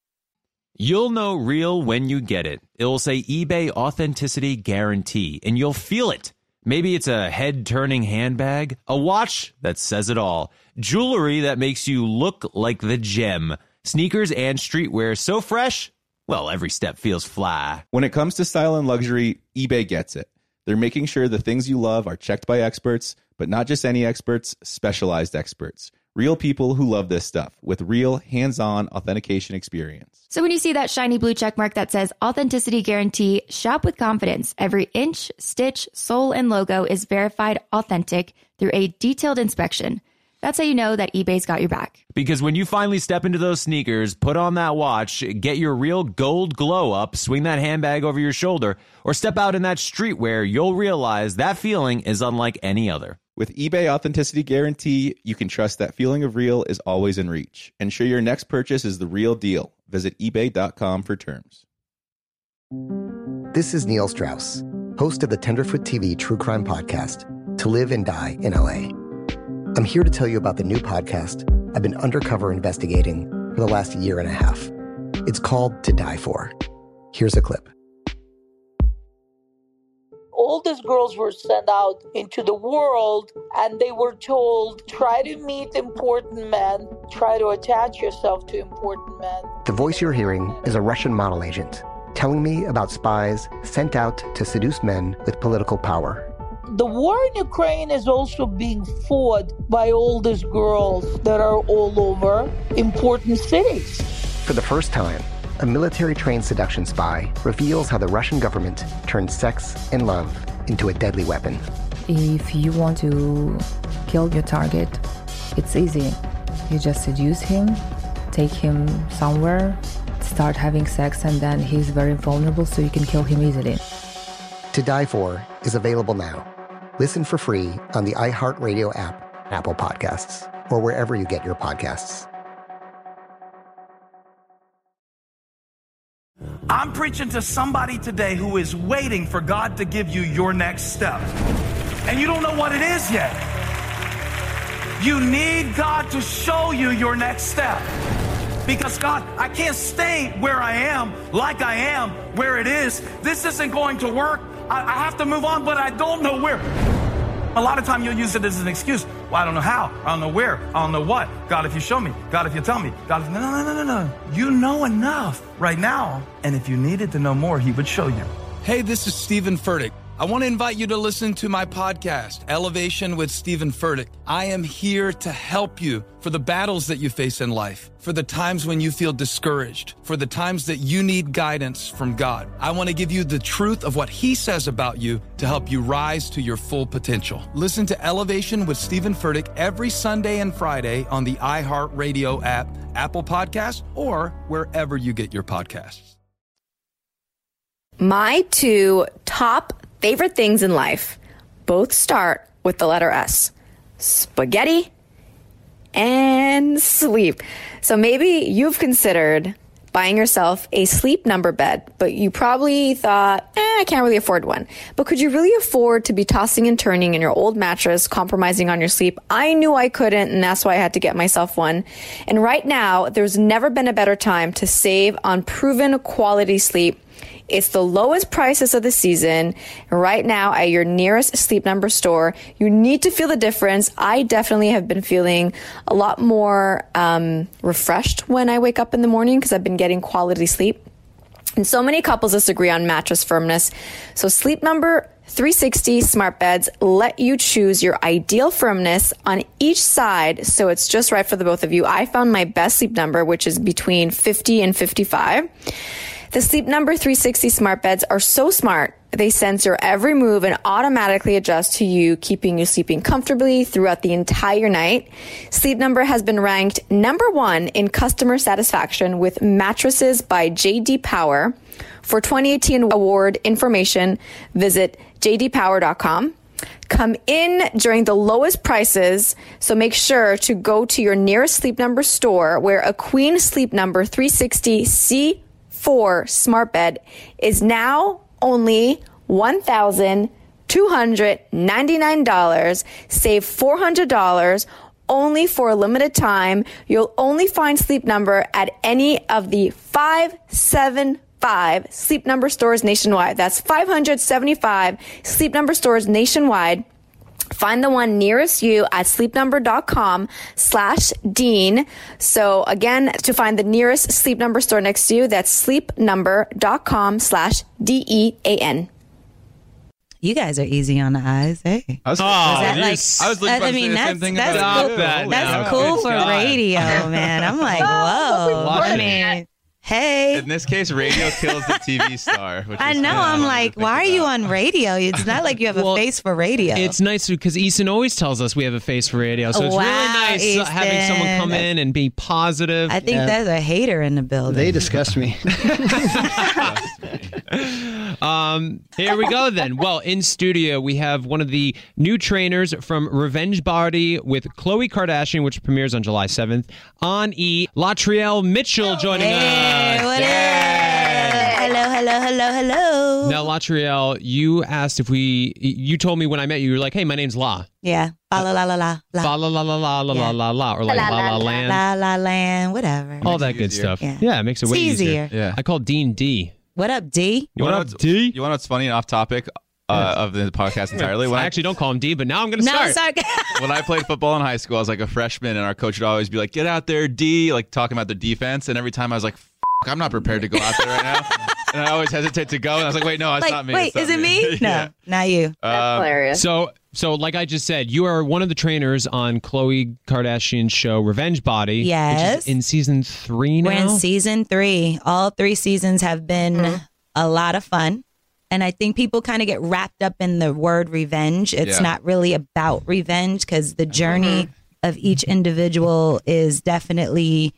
You'll know real when you get it. It'll say eBay Authenticity Guarantee, and you'll feel it. Maybe it's a head-turning handbag, a watch that says it all, jewelry that makes you look like the gem, sneakers and streetwear so fresh, well, every step feels fly. When it comes to style and luxury, eBay gets it. They're making sure the things you love are checked by experts, but not just any experts, specialized experts. Real people who love this stuff with real hands-on authentication experience. So when you see that shiny blue check mark that says authenticity guarantee, shop with confidence. Every inch, stitch, sole, and logo is verified authentic through a detailed inspection. That's how you know that eBay's got your back. Because when you finally step into those sneakers, put on that watch, get your real gold glow up, swing that handbag over your shoulder, or step out in that streetwear, you'll realize that feeling is unlike any other. With eBay Authenticity Guarantee, you can trust that feeling of real is always in reach. Ensure your next purchase is the real deal. Visit ebay.com for terms. This is Neil Strauss, host of the Tenderfoot TV true crime podcast, To Live and Die in LA. I'm here to tell you about the new podcast I've been undercover investigating for the last year and a half. It's called To Die For. Here's a clip. All these girls were sent out into the world and they were told, try to meet important men, try to attach yourself to important men. The voice you're hearing is a Russian model agent telling me about spies sent out to seduce men with political power. The war in Ukraine is also being fought by all these girls that are all over important cities. For the first time, a military-trained seduction spy reveals how the Russian government turned sex and love into a deadly weapon. If you want to kill your target, it's easy. You just seduce him, take him somewhere, start having sex, and then he's very vulnerable, so you can kill him easily. To Die For is available now. Listen for free on the iHeartRadio app, Apple Podcasts, or wherever you get your podcasts. I'm preaching to somebody today who is waiting for God to give you your next step. And you don't know what it is yet. You need God to show you your next step. Because God, I can't stay where I am, like I am, where it is. This isn't going to work. I have to move on, but I don't know where. A lot of time you'll use it as an excuse. Well, I don't know how. I don't know where. I don't know what. God, if you show me. God, if you tell me. God, if... No. You know enough right now. And if you needed to know more, he would show you. Hey, this is Stephen Furtick. I want to invite you to listen to my podcast, Elevation with Stephen Furtick. I am here to help you for the battles that you face in life, for the times when you feel discouraged, for the times that you need guidance from God. I want to give you the truth of what he says about you to help you rise to your full potential. Listen to Elevation with Stephen Furtick every Sunday and Friday on the iHeartRadio app, Apple Podcasts, or wherever you get your podcasts. My two top favorite things in life both start with the letter S. Spaghetti and sleep. So maybe you've considered buying yourself a Sleep Number bed, but you probably thought, I can't really afford one. But could you really afford to be tossing and turning in your old mattress, compromising on your sleep? I knew I couldn't, and that's why I had to get myself one. And right now, there's never been a better time to save on proven quality sleep. It's the lowest prices of the season. Right now at your nearest Sleep Number store, you need to feel the difference. I definitely have been feeling a lot more refreshed when I wake up in the morning because I've been getting quality sleep. And so many couples disagree on mattress firmness. So Sleep Number 360 smart beds let you choose your ideal firmness on each side, so it's just right for the both of you. I found my best Sleep Number, which is between 50 and 55. The Sleep Number 360 smart beds are so smart. They sense your every move and automatically adjust to you, keeping you sleeping comfortably throughout the entire night. Sleep Number has been ranked #1 in customer satisfaction with mattresses by J.D. Power. For 2018 award information, visit jdpower.com. Come in during the lowest prices, so make sure to go to your nearest Sleep Number store where a Queen Sleep Number 360 C4 smart bed is now only $1,299. Save $400 only for a limited time. You'll only find Sleep Number at any of the 5, 7, Sleep Number stores nationwide. That's 575 Sleep Number stores nationwide. Find the one nearest you at sleepnumber.com/Dean. So again, to find the nearest Sleep Number store next to you, that's sleepnumber.com/DEAN. You guys are easy on the eyes, hey? I was that's cool for radio, man. I'm like, whoa. I mean, hey. In this case, radio kills the TV star. Which I know. I'm like, why are you on radio? It's not like you have a face for radio. It's nice because Easton always tells us we have a face for radio. So it's really nice having someone come in and be positive. I think there's a hater in the building. They disgust me. Here we go then. Well, in studio, we have one of the new trainers from Revenge Body with Khloe Kardashian, which premieres on July 7th on E! Latrielle Mitchell joining us. Hello. Now, Latrielle, you asked if you told me when I met you, you were like, hey, my name's La. Yeah. Fa la la la la. Fa la la la la la la la la. Or like La La Land. La La Land, whatever. All that good stuff. Yeah, it makes it way easier. Yeah. I call Dean D. What up, D? What up, D? You want to know what's funny and off topic of the podcast entirely? I actually don't call him D, but now I'm going to start. When I played football in high school, I was like a freshman, and our coach would always be like, get out there, D, like talking about the defense. And every time I was like, I'm not prepared to go out there right now. And I always hesitate to go. And I was like, wait, no, it's not me. Wait, is it me? No, not you. That's hilarious. So like I just said, you are one of the trainers on Khloe Kardashian's show Revenge Body. Yes. Which is in season 3 now. We're in season 3. All 3 seasons have been a lot of fun. And I think people kind of get wrapped up in the word revenge. It's not really about revenge because the journey of each individual is definitely,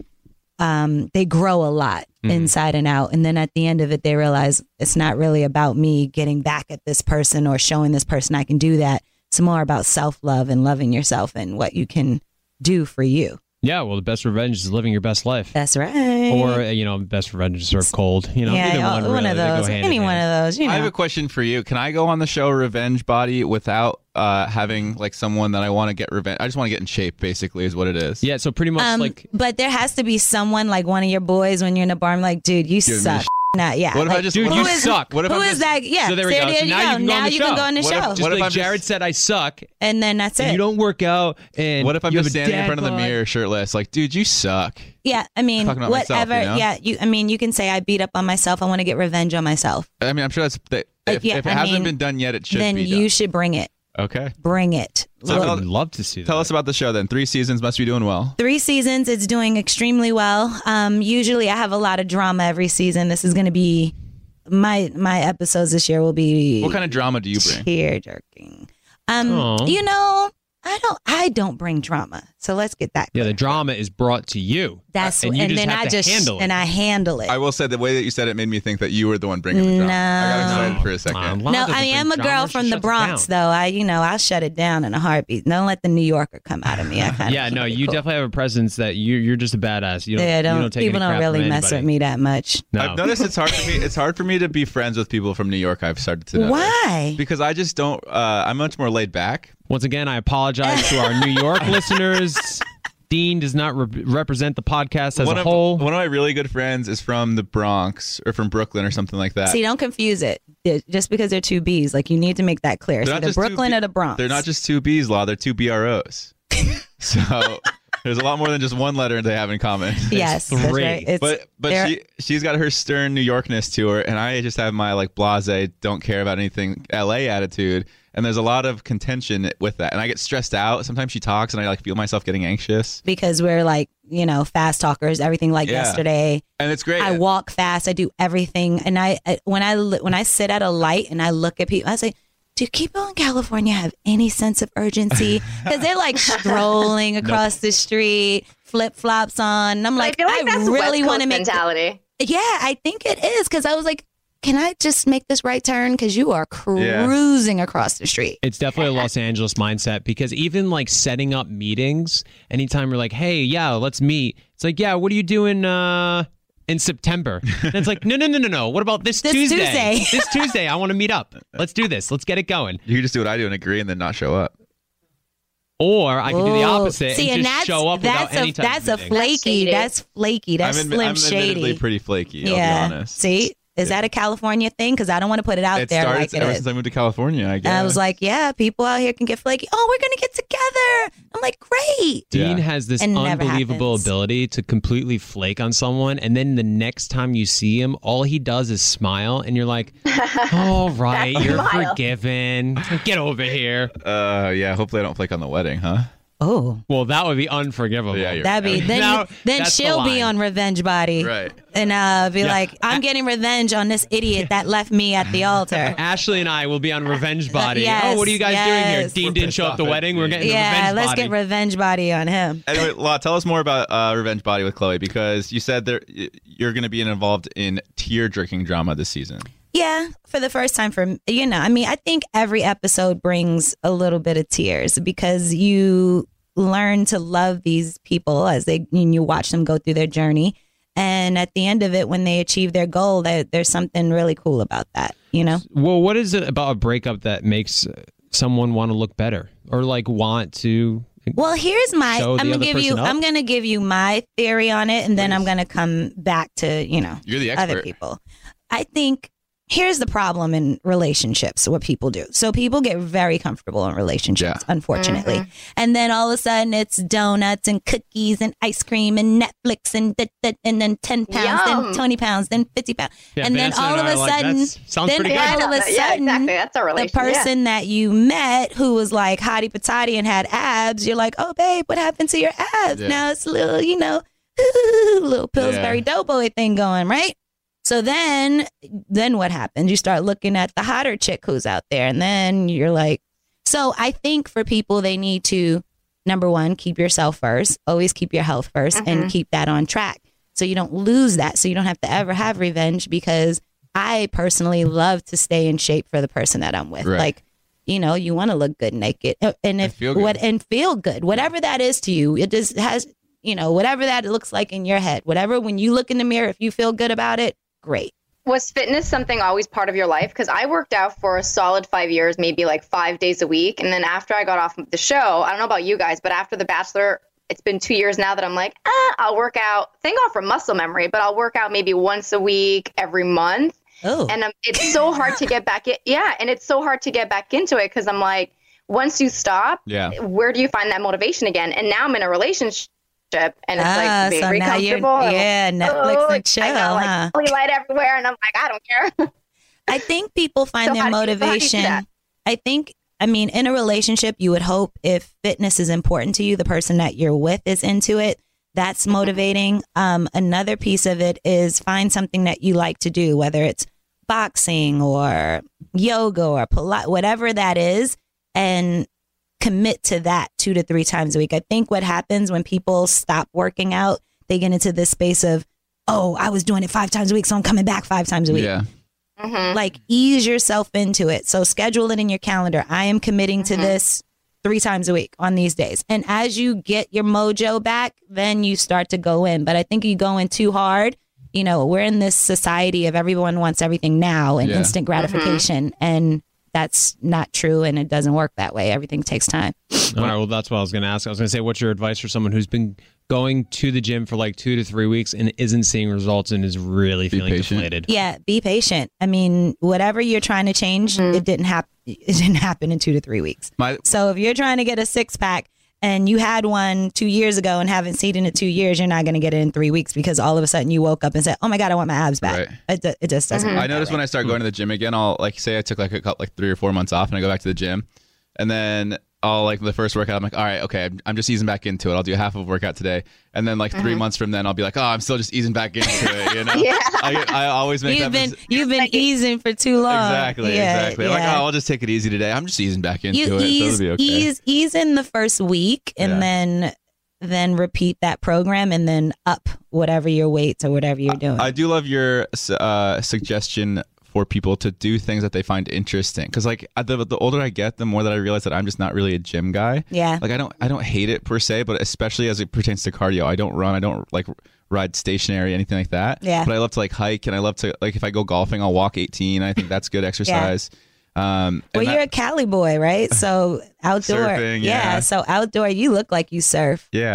they grow a lot inside and out. And then at the end of it, they realize it's not really about me getting back at this person or showing this person I can do that. It's more about self-love and loving yourself and what you can do for you. Yeah, well, the best revenge is living your best life. That's right. Or, best revenge is serve cold. Either one of those. Any one of those. I have a question for you. Can I go on the show Revenge Body without having like someone that I want to get revenge? I just want to get in shape, basically, is what it is. Yeah, so pretty much But there has to be someone like one of your boys when you're in the bar. I'm like, dude, you suck. What if I just, dude, you suck. What if who is that? Yeah. So there we go. So now you can go on the show. What if Jared said I suck, and then that's it. You don't work out, and what if I'm just standing in front of the mirror, shirtless, like, dude, you suck. Yeah, I mean, whatever. Myself, Yeah, you can say I beat up on myself. I want to get revenge on myself. I mean, I'm sure if it hasn't been done yet, it should be done. Then you should bring it. Okay. Bring it. So I would love to see that. Tell us about the show then. 3 seasons, must be doing well. 3 seasons, it's doing extremely well. Usually I have a lot of drama every season. This is going to be my episodes this year will be. What kind of drama do you bring? Tear jerking. I don't bring drama. So let's get that clear. Yeah, the drama is brought to you. That's and you just then have I to just handle it. and I handle it. I will say the way that you said it made me think that you were the one bringing the drama. I got excited for a second. No, I am a girl from the Bronx, though. I'll shut it down in a heartbeat. Don't let the New Yorker come out of me. You definitely have a presence that you're just a badass. You don't take people don't really mess with me that much. No. I've noticed it's hard for me. It's hard for me to be friends with people from New York. I've started to notice. Why? Because I just don't. I'm much more laid back. Once again, I apologize to our New York listeners. Dean does not represent the podcast as a whole. One of my really good friends is from the Bronx or from Brooklyn or something like that. See, don't confuse it. Just because they're 2 B's, like you need to make that clear. So they're Brooklyn or the Bronx. They're not just 2 B's, Law. They're 2 BROs. So there's a lot more than just one letter they have in common. Yes, that's right. But she's got her stern New Yorkness to her, and I just have my like blase, don't care about anything LA attitude. And there's a lot of contention with that. And I get stressed out. Sometimes she talks and I like feel myself getting anxious. Because we're like, fast talkers, everything like yesterday. And it's great. I walk fast. I do everything. And when I sit at a light and I look at people, I say, do people in California have any sense of urgency? Because they're like strolling across the street, flip-flops on. And I'm like, I feel like that's really want to make mentality. Yeah, I think it is. Because I was like, can I just make this right turn? Because you are cruising across the street. It's definitely a Los Angeles mindset because even like setting up meetings, anytime we're like, hey, yeah, let's meet. It's like, yeah, what are you doing in September? And it's like, no. What about this Tuesday? This Tuesday, I want to meet up. Let's do this. Let's get it going. You can just do what I do and agree and then not show up. Or I can do the opposite and just show up without any type of meeting. That's flaky. That's slim I'm shady. admittedly pretty flaky, I'll be honest. See? Is that a California thing? Because I don't want to put it out It there started like it ever is. since I moved to California, I guess. And I was like, yeah, people out here can get flaky. Oh, we're going to get together. I'm like, great. Dean has this And it never unbelievable happens. ability to completely flake on someone, and then the next time you see him, all he does is smile, and you're like, all right, you're Smile. forgiven. Get over here. Yeah, hopefully I don't flake on the wedding, huh? Oh. Well, that would be unforgivable. Yeah, you're That'd be then. Now, then that's the she'll be line. on revenge body, right? And be Yeah. like, "I'm getting revenge on this idiot that left me at the altar." Ashley and I will be on revenge body. Yes, oh, what are you guys doing here? yes. Dean didn't show up at the wedding. We're getting the Yeah, revenge let's body. get revenge body on him. Anyway, La, tell us more about Revenge Body with Chloe, because you said you're going to be involved in tear-jerking drama this season. Yeah, for the first time I mean, I think every episode brings a little bit of tears because you learn to love these people as you watch them go through their journey. And at the end of it, when they achieve their goal, there's something really cool about that, you know? Well, what is it about a breakup that makes someone want to look better or like want to? Well, here's my. show the I'm other person up? going to give you my theory on it, and then I'm going to come back to You're the other expert. people. I think here's the problem in relationships. What people do. So people get very comfortable in relationships, unfortunately, and then all of a sudden it's donuts and cookies and ice cream and Netflix and then 10 pounds, Yum. then 20 pounds, then 50 pounds, Yeah, and then Vanessa all and of I a are like, sudden, "That's- sounds then pretty good." all of a Yeah, sudden, exactly. That's a the relationship. Yeah. person that you met who was like hottie patati and had abs, you're like, oh babe, what happened to your abs? Yeah. Now it's a little, little Pillsbury Doughboy thing going, right? So then what happens? You start looking at the hotter chick who's out there, and then you're like, so I think for people, they need to, number one, keep yourself first, always keep your health 1st and keep that on track. So you don't lose that. So you don't have to ever have revenge, because I personally love to stay in shape for the person that I'm with. Right. Like, you want to look good naked and feel good. and feel good, whatever that is to you. It just has, whatever that looks like in your head, whatever, when you look in the mirror, if you feel good about it, great. Was fitness something always part of your life? Because I worked out for a solid 5 years, maybe like 5 days a week. And then after I got off the show, I don't know about you guys, but after The Bachelor, it's been 2 years now that I'm like, I'll work out. Thank God for muscle memory, but I'll work out maybe once a week, every month. Oh. And it's so hard to get back in. Yeah. And it's so hard to get back into it because I'm like, once you stop, where do you find that motivation again? And now I'm in a relationship. And it's like so very now you're- comfortable. I'm yeah, like, Netflix and chill, I got like huh? holy light everywhere, and I'm like, I don't care. I think people find So their how do you do motivation. that? I mean, in a relationship, you would hope if fitness is important to you, the person that you're with is into it. That's motivating. Another piece of it is find something that you like to do, whether it's boxing or yoga or Pilates, whatever that is, and commit to that 2 to 3 times a week. I think what happens when people stop working out, they get into this space of, oh, I was doing it 5 times a week, so I'm coming back 5 times a week. Yeah. Like, ease yourself into it. So schedule it in your calendar. I am committing to this 3 times a week on these days. And as you get your mojo back, then you start to go in. But I think you go in too hard. We're in this society of everyone wants everything now and instant gratification. And that's not true, and it doesn't work that way. Everything takes time. All right, well, that's what I was going to ask. I was going to say, what's your advice for someone who's been going to the gym for like 2 to 3 weeks and isn't seeing results and is really feeling deflated? Yeah, be patient. I mean, whatever you're trying to change, it didn't happen. It didn't happen in 2 to 3 weeks. So if you're trying to get a 6-pack and you had one 2 years ago and haven't seen it in 2 years, you're not going to get it in 3 weeks because all of a sudden you woke up and said, "Oh my God, I want my abs back." It just doesn't. work I noticed that when I start going to the gym again, I'll say I took like 3 or 4 months off and I go back to the gym, and then I'll the first workout, I'm like, all right, okay, I'm just easing back into it. I'll do half of a workout today, and then 3 months from then, I'll be like, oh, I'm still just easing back into it. Yeah. I always make You've been easing for too long. Exactly. I'm like, oh, I'll just take it easy today. I'm just easing back into You it, ease, so it'll be okay. ease in the first week, and then repeat that program, and then up whatever your weights or whatever you're doing. I do love your suggestion for people to do things that they find interesting, because the older I get, the more that I realize that I'm just not really a gym guy. Yeah. I don't hate it per se, but especially as it pertains to cardio, I don't run, I don't ride stationary, anything like that. Yeah. But I love to hike, and I love to if I go golfing, I'll walk 18. I think that's good exercise. Well, you're a Cali boy, right? So outdoor. Surfing, yeah. So outdoor, you look like you surf. Yeah.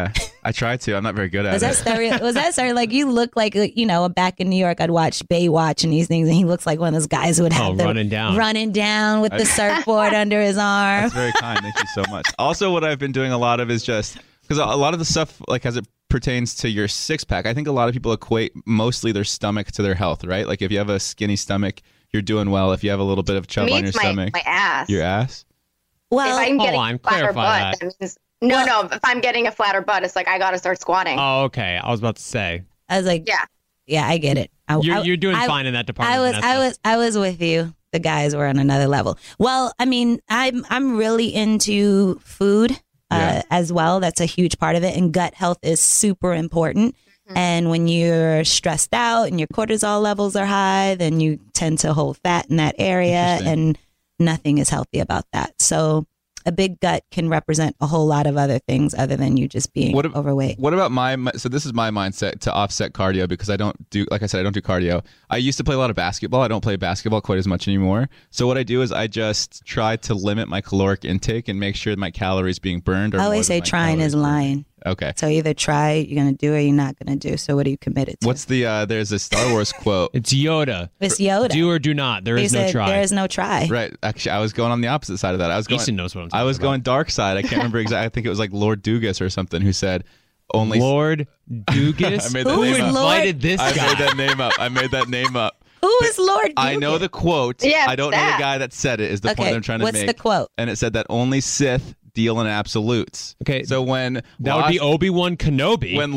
I try to. I'm not very good at Was that it. story? Was that story like you look like back in New York? I'd watch Baywatch and these things, and he looks like one of those guys who would have running down with the surfboard under his arm. That's very kind. Thank you so much. Also, what I've been doing a lot of is just because a lot of the stuff, like as it pertains to your six pack, I think a lot of people equate mostly their stomach to their health, right? Like if you have a skinny stomach, you're doing well. If you have a little bit of chub on your stomach, my ass. Your ass. Well, if I'm getting a flatter clarify butt, that means no. If I'm getting a flatter butt, it's like I got to start squatting. Oh, okay. I was about to say. I was like, yeah, I get it. You're doing fine in that department. I was with you. The guys were on another level. Well, I mean, I'm really into food as well. That's a huge part of it, and gut health is super important. And when you're stressed out and your cortisol levels are high, then you tend to hold fat in that area, and nothing is healthy about that. So a big gut can represent a whole lot of other things other than you just being overweight. What about so this is my mindset to offset cardio, because I don't do cardio. I used to play a lot of basketball. I don't play basketball quite as much anymore. So what I do is I just try to limit my caloric intake and make sure my calories being burned. I always say trying is lying. Okay. So either try, you're going to do it, or you're not going to do. So what are you committed to? What's the, there's a Star Wars quote. It's Yoda. It's Yoda. Do or do not. There is no try. There is no try. Right. Actually, I was going on the opposite side of that. Easton knows what I'm talking I was about. going dark side. I can't remember exactly. I think it was like Lord Dugas or something who said only. Lord Dugas? I made that name up. invited this guy? I made that name up. Who is Lord Dugas? I know the quote. Yeah, I don't know the guy that said it is the point I'm trying to make. What's the quote? And it said that only Sith deal in absolutes. Okay. So when that would be Obi-Wan Kenobi. When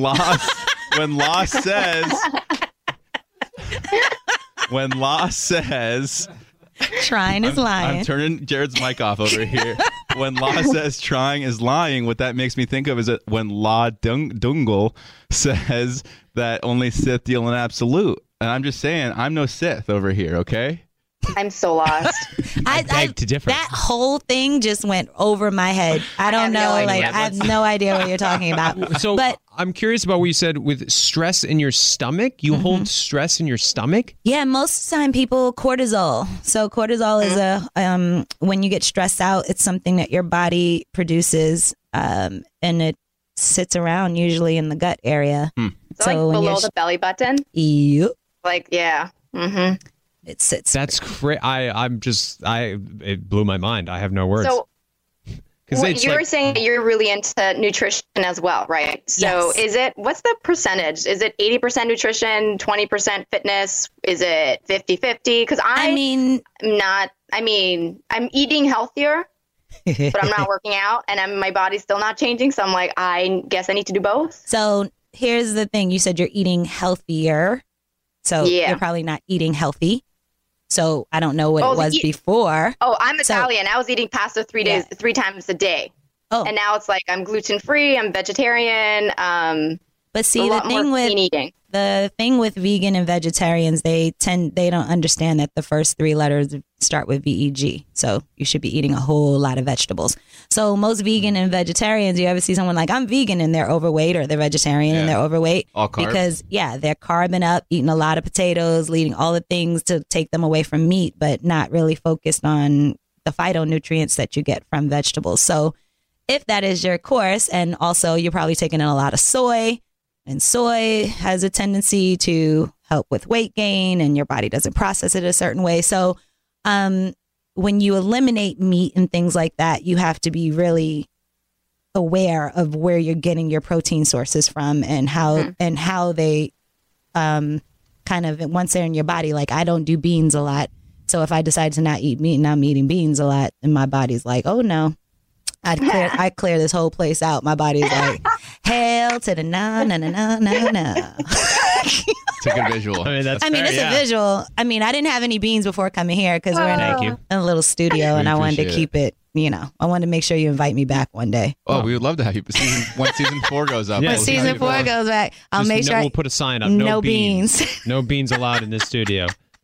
Law says trying is lying. I'm turning Jared's mic off over here. When Law says trying is lying, what that makes me think of is that when La Dungle says that only Sith deal in absolute. And I'm just saying, I'm no Sith over here, okay? I'm so lost. I beg to differ. That whole thing just went over my head. I don't know. I have no idea what you're talking about. So, but I'm curious about what you said with stress in your stomach. You hold stress in your stomach? yeah, most of the time people cortisol. So cortisol is when you get stressed out, it's something that your body produces, and it sits around usually in the gut area. So like when below you're the belly button. Yep. Like It sits. That's crazy. It blew my mind. I have no words. So it's you were like- saying that you're really into nutrition as well, right? So what's the percentage? Is it 80% nutrition, 20% fitness? Is it 50-50? Because I'm eating healthier, but I'm not working out, and my body's still not changing. So I'm like, I guess I need to do both. So here's the thing. You said you're eating healthier. So you're probably not eating healthy. So I don't know what it was before. Oh, I'm Italian. I was eating pasta 3 times a day. Oh. And now it's like I'm gluten-free, I'm vegetarian. But see, the thing with vegan and vegetarians, they don't understand that the first three letters start with VEG. So you should be eating a whole lot of vegetables. So most vegan and vegetarians, you ever see someone like, I'm vegan and they're overweight, or they're vegetarian and they're overweight? All carbs. Because they're carbing up, eating a lot of potatoes, eating all the things to take them away from meat, but not really focused on the phytonutrients that you get from vegetables. So if that is your course, and also you're probably taking in a lot of soy, and soy has a tendency to help with weight gain, and your body doesn't process it a certain way. So when you eliminate meat and things like that, you have to be really aware of where you're getting your protein sources from, and how they kind of, once they're in your body. Like, I don't do beans a lot. So if I decide to not eat meat and I'm eating beans a lot, and my body's like, oh no, I clear this whole place out. My body's like, hell to the no. It's a good visual. It's a visual. I mean, I didn't have any beans before coming here because we're in a little studio, and I wanted to keep it. I wanted to make sure you invite me back one day. Oh, we would love to have you. When season 4 goes up. When season 4 goes back, I'll make sure. We'll put a sign up. No beans. No beans allowed in this studio.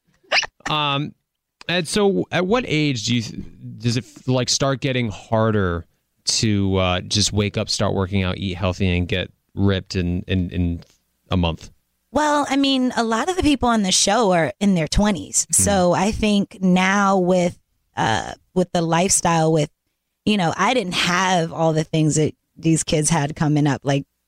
And so, at what age does it like start getting harder to just wake up, start working out, eat healthy, and get ripped in a month? Well, I mean, a lot of the people on the show are in their 20s. So I think now with the lifestyle, I didn't have all the things that these kids had coming up. Like,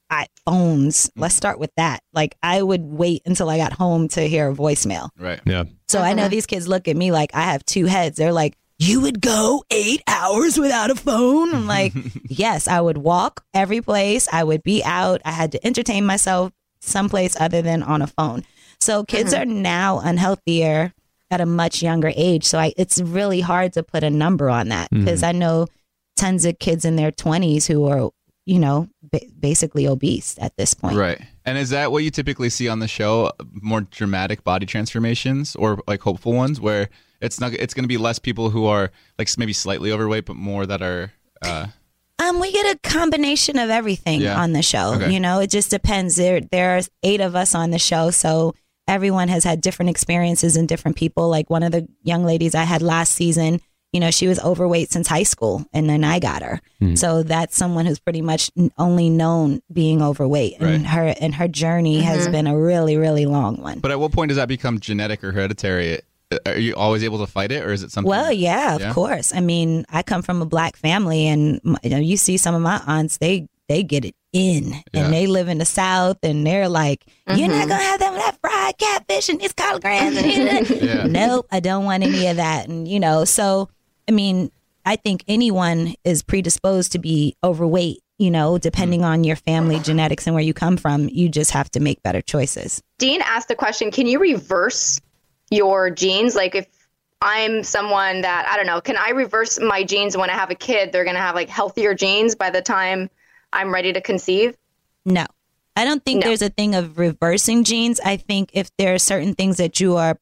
phones. Let's start with that. Like, I would wait until I got home to hear a voicemail. Right. Yeah. So I know these kids look at me like I have two heads. They're like, you would go 8 hours without a phone? I'm like, yes, I would walk every place. I would be out. I had to entertain myself someplace other than on a phone. So kids are now unhealthier at a much younger age. So it's really hard to put a number on that because I know tons of kids in their 20s who are, basically obese at this point. Right. And is that what you typically see on the show? More dramatic body transformations or like hopeful ones where it's going to be less people who are like maybe slightly overweight, but more that are, we get a combination of everything on the show. Okay. It just depends. There are 8 of us on the show. So everyone has had different experiences and different people. Like one of the young ladies I had last season, she was overweight since high school and then I got her. So that's someone who's pretty much only known being overweight and her journey has been a really, really long one. But at what point does that become genetic or hereditary? Are you always able to fight it or is it something? Well, yeah, of course. I mean, I come from a Black family and you see some of my aunts, they get it in and they live in the South and they're like, you're not going to have that fried catfish and these collard greens. Nope, I don't want any of that. And, so, I mean, I think anyone is predisposed to be overweight, depending on your family genetics and where you come from. You just have to make better choices. Dean asked the question, can you reverse your genes? Like if I'm someone that, I don't know, can I reverse my genes when I have a kid? They're going to have like healthier genes by the time I'm ready to conceive? No, I don't think there's a thing of reversing genes. I think if there are certain things that you are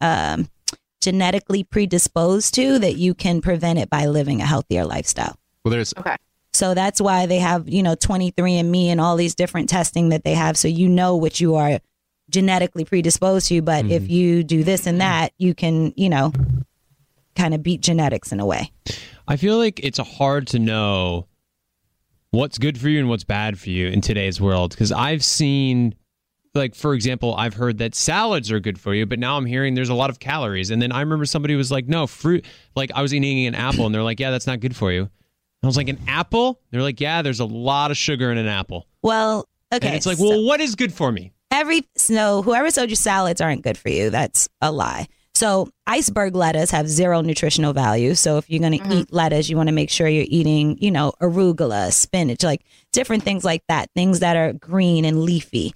genetically predisposed to, that you can prevent it by living a healthier lifestyle. Well, there's So that's why they have, 23andMe and all these different testing that they have. So what you are genetically predisposed to. But if you do this and that, you can, kind of beat genetics in a way. I feel like it's hard to know what's good for you and what's bad for you in today's world. Because I've seen, like, for example, I've heard that salads are good for you, but now I'm hearing there's a lot of calories. And then I remember somebody was like, no, fruit. Like I was eating an apple and they're like, yeah, that's not good for you. I was like, an apple? They're like, yeah, there's a lot of sugar in an apple. Well, okay. And it's like, well, what is good for me? Whoever told you salads aren't good for you, that's a lie. So iceberg lettuce have 0 nutritional value. So if you're going to eat lettuce, you want to make sure you're eating, arugula, spinach, like different things like that, things that are green and leafy.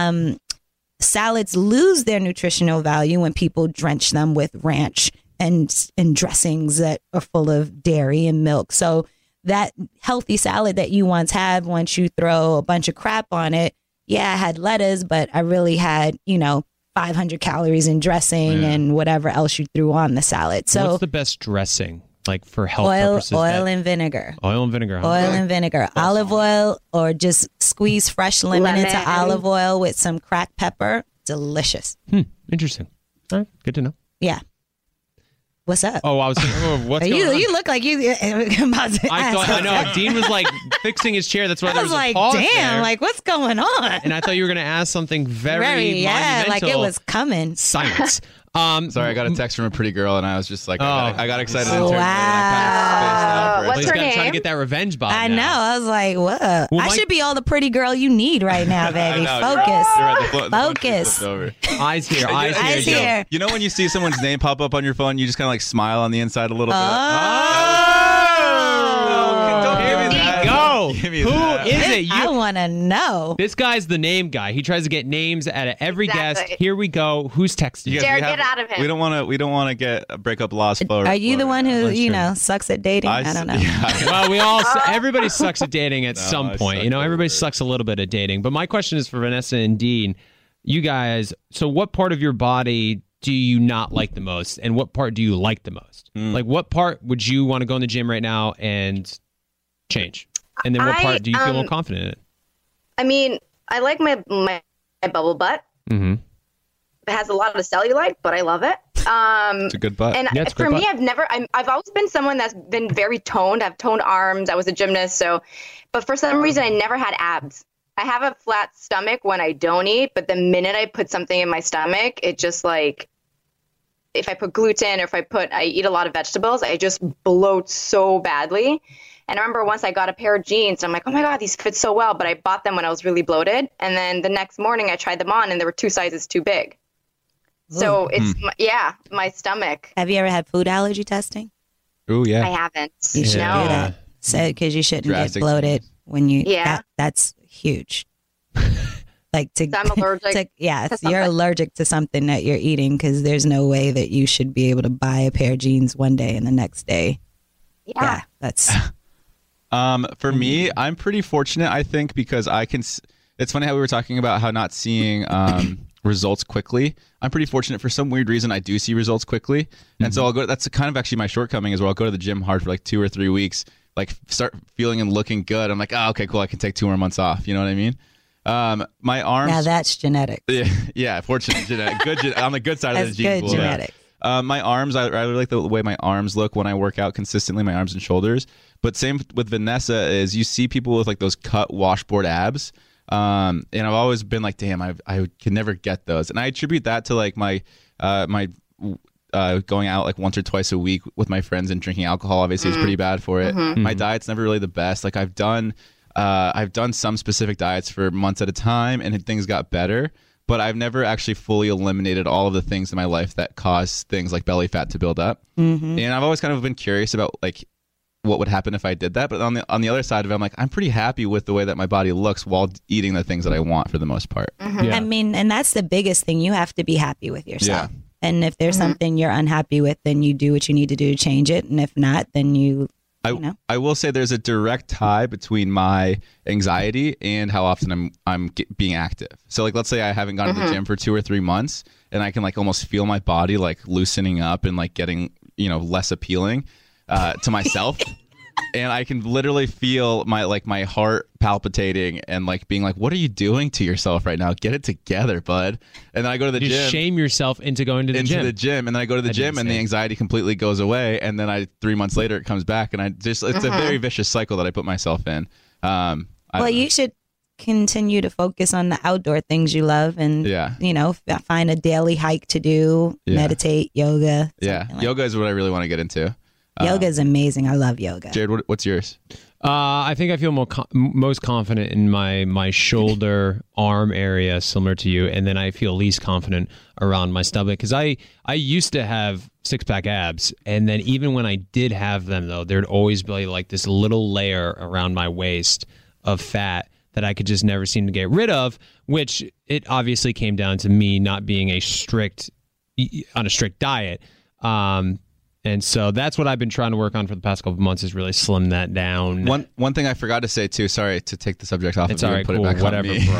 Salads lose their nutritional value when people drench them with ranch and dressings that are full of dairy and milk. So that healthy salad that you once had, once you throw a bunch of crap on it, yeah, I had lettuce, but I really had, 500 calories in dressing and whatever else you threw on the salad. So what's the best dressing, like for health purposes? Oil and vinegar. Oil and vinegar. Huh? Oil and vinegar. Olive oil, or just squeeze fresh lemon into olive oil with some cracked pepper. Delicious. Interesting. All right, good to know. Yeah. What's up? Oh, I was thinking, what's going on? You look like you about to I know. Dean was like fixing his chair. That's why there was a pause damn, there. like what's going on? And I thought you were going to ask something very monumental. like it was coming. Science. Sorry, I got a text from a pretty girl, and I was just like, I got excited. Wow. What's her name? Trying to get that revenge bot. I know. I was like, what? Well, I should be all the pretty girl you need right now, baby. Focus. Focus. Eyes here. Eyes here. You know when you see someone's name pop up on your phone, you just kind of like smile on the inside a little bit. Who is it? I want to know. This guy's the name guy. He tries to get names out of every guest. Here we go. Who's texting you? Jared, get out of him. We don't want to get break up Lost Flow. Are you the one who sucks at dating? I don't know. Well, everybody sucks at dating at some point. Everybody sucks a little bit at dating. But my question is for Vanessa and Dean. You guys. So, what part of your body do you not like the most, and what part do you like the most? Like, what part would you want to go in the gym right now and change? And then what part do you feel more confident in? I mean, I like my bubble butt. Mm-hmm. It has a lot of cellulite, but I love it. It's a good butt. And for me, I've always been someone that's been very toned. I've toned arms. I was a gymnast. But for some reason, I never had abs. I have a flat stomach when I don't eat, but the minute I put something in my stomach, it just like, if I put gluten or I eat a lot of vegetables, I just bloat so badly. And I remember once I got a pair of jeans, and I'm like, oh my God, these fit so well. But I bought them when I was really bloated. And then the next morning I tried them on and they were 2 sizes too big. So it's, my stomach. Have you ever had food allergy testing? Oh, yeah. I haven't. You should do that. So, because you shouldn't get bloated when you, that's huge. Like So I'm allergic. You're allergic to something that you're eating, because there's no way that you should be able to buy a pair of jeans one day and the next day. Yeah, that's. For me, I'm pretty fortunate, I think, because I can. It's funny how we were talking about how not seeing results quickly. I'm pretty fortunate. For some weird reason, I do see results quickly, and so I'll go. That's kind of actually my shortcoming as well. I'll go to the gym hard for like 2 or 3 weeks, like start feeling and looking good. I'm like, oh, okay, cool. I can take 2 more months off. You know what I mean? My arms. Now that's genetic. Yeah, fortunate genetic. Good on the good side of the That's gene good pool. genetics. My arms, I really like the way my arms look when I work out consistently, my arms and shoulders. But same with Vanessa is you see people with like those cut washboard abs. And I've always been like, damn, I can never get those. And I attribute that to like my going out like once or twice a week with my friends and drinking alcohol. Obviously, is pretty bad for it. My diet's never really the best. Like I've done some specific diets for months at a time, and things got better. But I've never actually fully eliminated all of the things in my life that cause things like belly fat to build up. And I've always kind of been curious about like what would happen if I did that. But on the other side of it, I'm like, I'm pretty happy with the way that my body looks while eating the things that I want for the most part. I mean, and that's the biggest thing. You have to be happy with yourself. Yeah. And if there's something you're unhappy with, then you do what you need to do to change it. And if not, then I will say there's a direct tie between my anxiety and how often I'm being active. So like, let's say I haven't gone to the gym for 2 or 3 months, and I can like almost feel my body like loosening up and like getting, less appealing to myself. And I can literally feel my heart palpitating and like being like, what are you doing to yourself right now? Get it together, bud. And then I go to the You gym. shame yourself into going to the gym. And then I go to the gym and the anxiety completely goes away. And then 3 months later it comes back, and it's a very vicious cycle that I put myself in. You should continue to focus on the outdoor things you love, and find a daily hike to do, meditate, yoga. Yoga is what I really want to get into. Yoga is amazing. I love yoga. Jared, what's yours? I think I feel most confident in my shoulder arm area, similar to you, and then I feel least confident around my stomach, because I used to have 6-pack abs, and then even when I did have them, though, there'd always be like this little layer around my waist of fat that I could just never seem to get rid of, which it obviously came down to me not being on a strict diet. And so that's what I've been trying to work on for the past couple of months, is really slim that down. One thing I forgot to say too, sorry to take the subject off it's of you all right, and put cool, it back whatever, on me.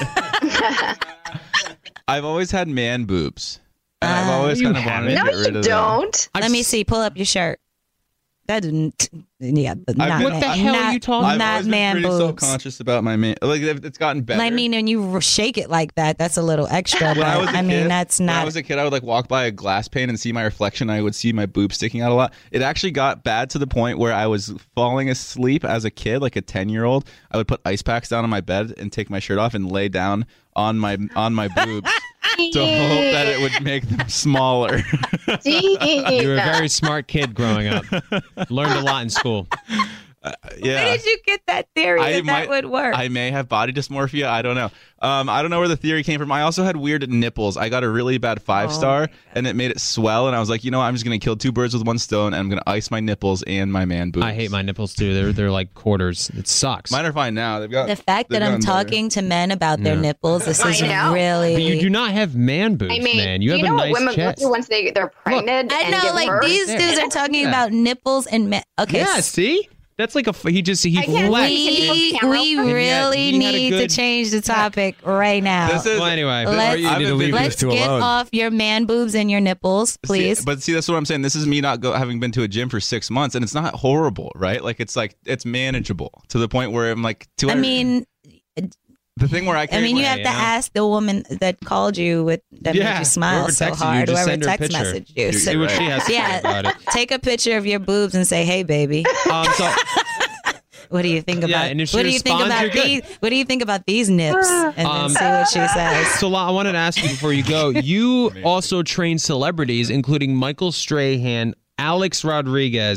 bro. I've always had man boobs. And I've always kind of wanted to No, get rid you of don't. Let me see. Pull up your shirt. That didn't. Yeah, but What the hell are you talking I've Not always been man pretty boobs. self-conscious about my man. Like it's gotten better. I mean, when you shake it like that, that's a little extra. When I But was a I mean, kid- that's When I not. was a kid, I would like walk by a glass pane and see my reflection. I would see my boobs sticking out a lot. It actually got bad to the point where I was falling asleep as a kid, like a 10-year-old. I would put ice packs down on my bed and take my shirt off and lay down on my boobs to hope that it would make them smaller. You were a very smart kid growing up. Learned a lot in school. Yeah. Where did you get that theory that would work? I may have body dysmorphia. I don't know. I don't know where the theory came from. I also had weird nipples. I got a really bad 5-star, and it made it swell. And I was like, I'm just gonna kill 2 birds with one stone, and I'm gonna ice my nipples and my man boobs. I hate my nipples too. They're like quarters. It sucks. Mine are fine now. They've got the fact that I'm talking to men about their nipples, this is really. But you do not have man boobs, man. You have a know nice what women chest. go through once they're pregnant? I and know, give like birth? these dudes are talking about nipples and men. Okay. Yeah, see? That's like he flexed. We really need to change the topic right now. Well, anyway, let's get off your man boobs and your nipples, please. See, that's what I'm saying. This is me not having been to a gym for 6 months, and it's not horrible, right? Like it's manageable to the point where I'm like, I mean, the thing where you have to ask the woman that called you that made you smile so hard. Whoever text messaged you. See what she has to say about it. Take a picture of your boobs and say, "Hey, baby." What do you think about? and if she what do you think responds, about you're these? good. What do you think about these nips? And then see what she says. So I wanted to ask you before you go. You also train celebrities, including Michael Strahan, Alex Rodriguez,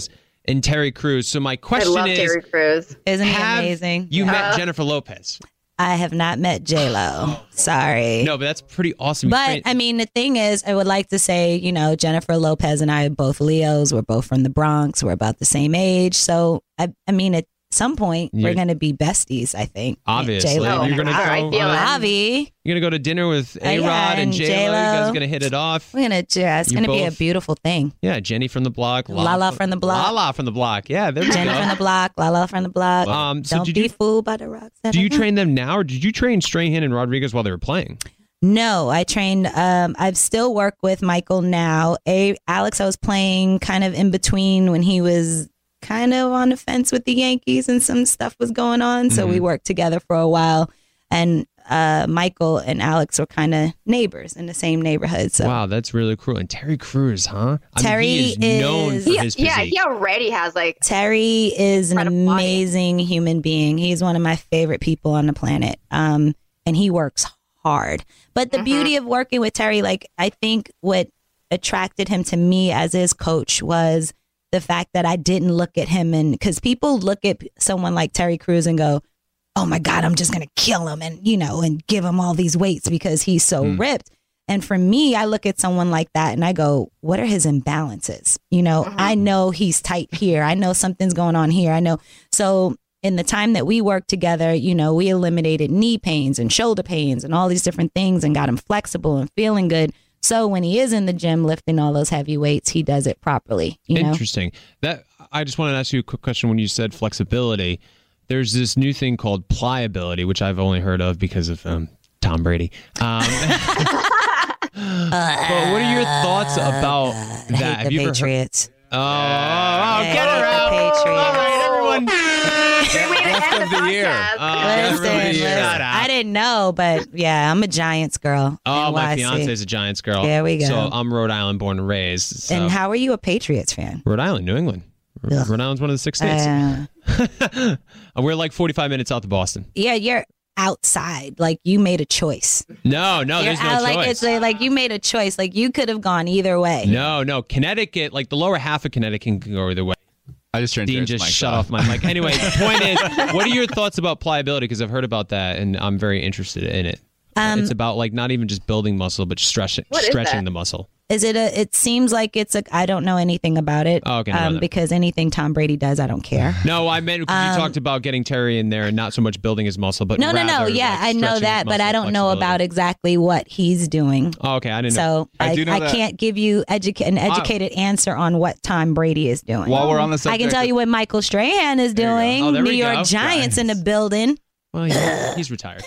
and Terry Crews. So my question I love is, Terry Crews. Isn't he have amazing? you met Jennifer Lopez? I have not met J-Lo. Sorry. No, but that's pretty awesome. But I mean, the thing is, I would like to say, Jennifer Lopez and I are both Leos. We're both from the Bronx. We're about the same age. So, I mean, at some point, we're going to be besties, I think. Obviously. J-Lo. You're going to go Avi. You're going to go to dinner with A-Rod and J-Lo. You guys are going to hit it off. We're going to it's going to be a beautiful thing. Yeah, Jenny from the block. Lala from the block. Lala from the block. Yeah, there we go. Jenny from the block. Lala from the block. So Don't be fooled by the rocks. Do you train them now, or did you train Strahan and Rodriguez while they were playing? No, I trained. I still work with Michael now. Alex, I was playing kind of in between when he was kind of on the fence with the Yankees and some stuff was going on. So we worked together for a while. And Michael and Alex were kind of neighbors in the same neighborhood. So. Wow, that's really cool. And Terry Crews, huh? Terry he is known for his physique. Yeah, he already has Terry is an amazing human being. He's one of my favorite people on the planet. And he works hard. But the beauty of working with Terry, I think what attracted him to me as his coach was the fact that I didn't look at him, and because people look at someone like Terry Crews and go, oh my God, I'm just going to kill him and, and give him all these weights because he's so ripped. And for me, I look at someone like that and I go, what are his imbalances? I know he's tight here. I know something's going on here. I know. So in the time that we worked together, we eliminated knee pains and shoulder pains and all these different things and got him flexible and feeling good. So when he is in the gym lifting all those heavy weights, he does it properly. Interesting. I just wanted to ask you a quick question. When you said flexibility, there's this new thing called pliability, which I've only heard of because of Tom Brady. But what are your thoughts about that? Have you Patriots. Get around. Patriots. All right, everyone. Rest of the year. Listen, I didn't know, but yeah, I'm a Giants girl. Oh, my NYC. fiance is a Giants girl. There we go. So I'm Rhode Island born and raised. So. And how are you a Patriots fan? Rhode Island, New England. Ugh. Rhode Island's one of the 6 states. We're like 45 minutes south of Boston. Yeah, you're outside. You made a choice. No, there's no choice. It's you made a choice. You could have gone either way. No. Connecticut, the lower half of Connecticut can go either way. I just turned Dean just shut off my mic. Anyway, the point is, what are your thoughts about pliability? Because I've heard about that, and I'm very interested in it. It's about not even just building muscle, but stretching the muscle. Is it it seems like it's I don't know anything about it. Oh, okay, because anything Tom Brady does, I don't care. No, I meant because you talked about getting Terry in there and not so much building his muscle, but no. Yeah, I know that, but I don't know about exactly what he's doing. Oh, okay, I didn't know. So I can't give you an educated answer on what Tom Brady is doing. While we're on the subject, I can tell you what Michael Strahan is doing. Oh, New York Giants in the building. Well, he's retired.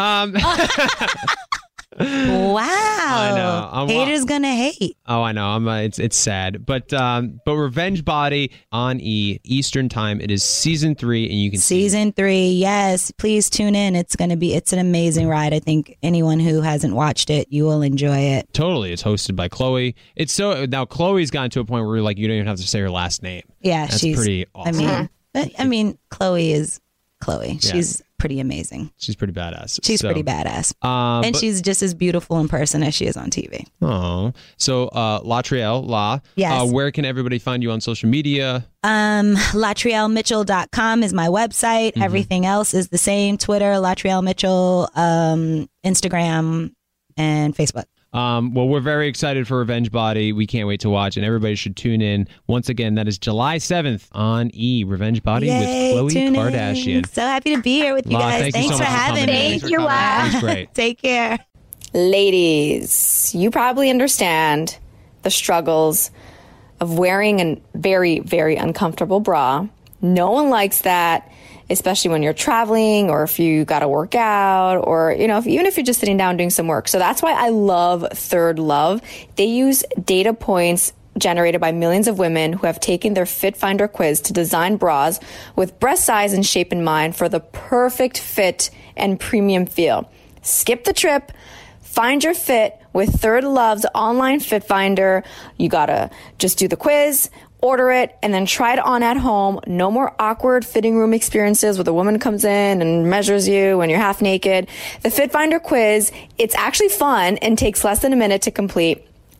Wow. I know. Haters gonna hate. Oh, I know. It's sad. But Revenge Body on Eastern Time. It is season 3, and you can season 3. Yes, please tune in. It's an amazing ride. I think anyone who hasn't watched it, you will enjoy it. Totally. It's hosted by Chloe. Now Chloe's gotten to a point where you don't even have to say her last name. Yeah, that's pretty awesome. I mean, Chloe is Chloe. Yeah. She's pretty amazing. She's pretty badass. She's pretty badass. And she's just as beautiful in person as she is on TV. Oh. So Latrielle, yes. Where can everybody find you on social media? LatrielleMitchell.com is my website. Mm-hmm. Everything else is the same. Twitter, Latrielle Mitchell, Instagram, and Facebook. Well, we're very excited for Revenge Body. We can't wait to watch, and everybody should tune in. Once again, that is July 7th on Revenge Body with Khloe Kardashian. So happy to be here with you guys. Thanks for having me. Thank you, La. That was great. Take care. Ladies, you probably understand the struggles of wearing a very, very uncomfortable bra. No one likes that, especially when you're traveling or if you got to work out or, even if you're just sitting down doing some work. So that's why I love Third Love. They use data points generated by millions of women who have taken their Fit Finder quiz to design bras with breast size and shape in mind for the perfect fit and premium feel. Skip the trip. Find your fit with Third Love's online Fit Finder. You gotta just do the quiz, order it, and then try it on at home. No more awkward fitting room experiences where the woman comes in and measures you when you're half naked. The Fit Finder quiz, it's actually fun and takes less than a minute to complete.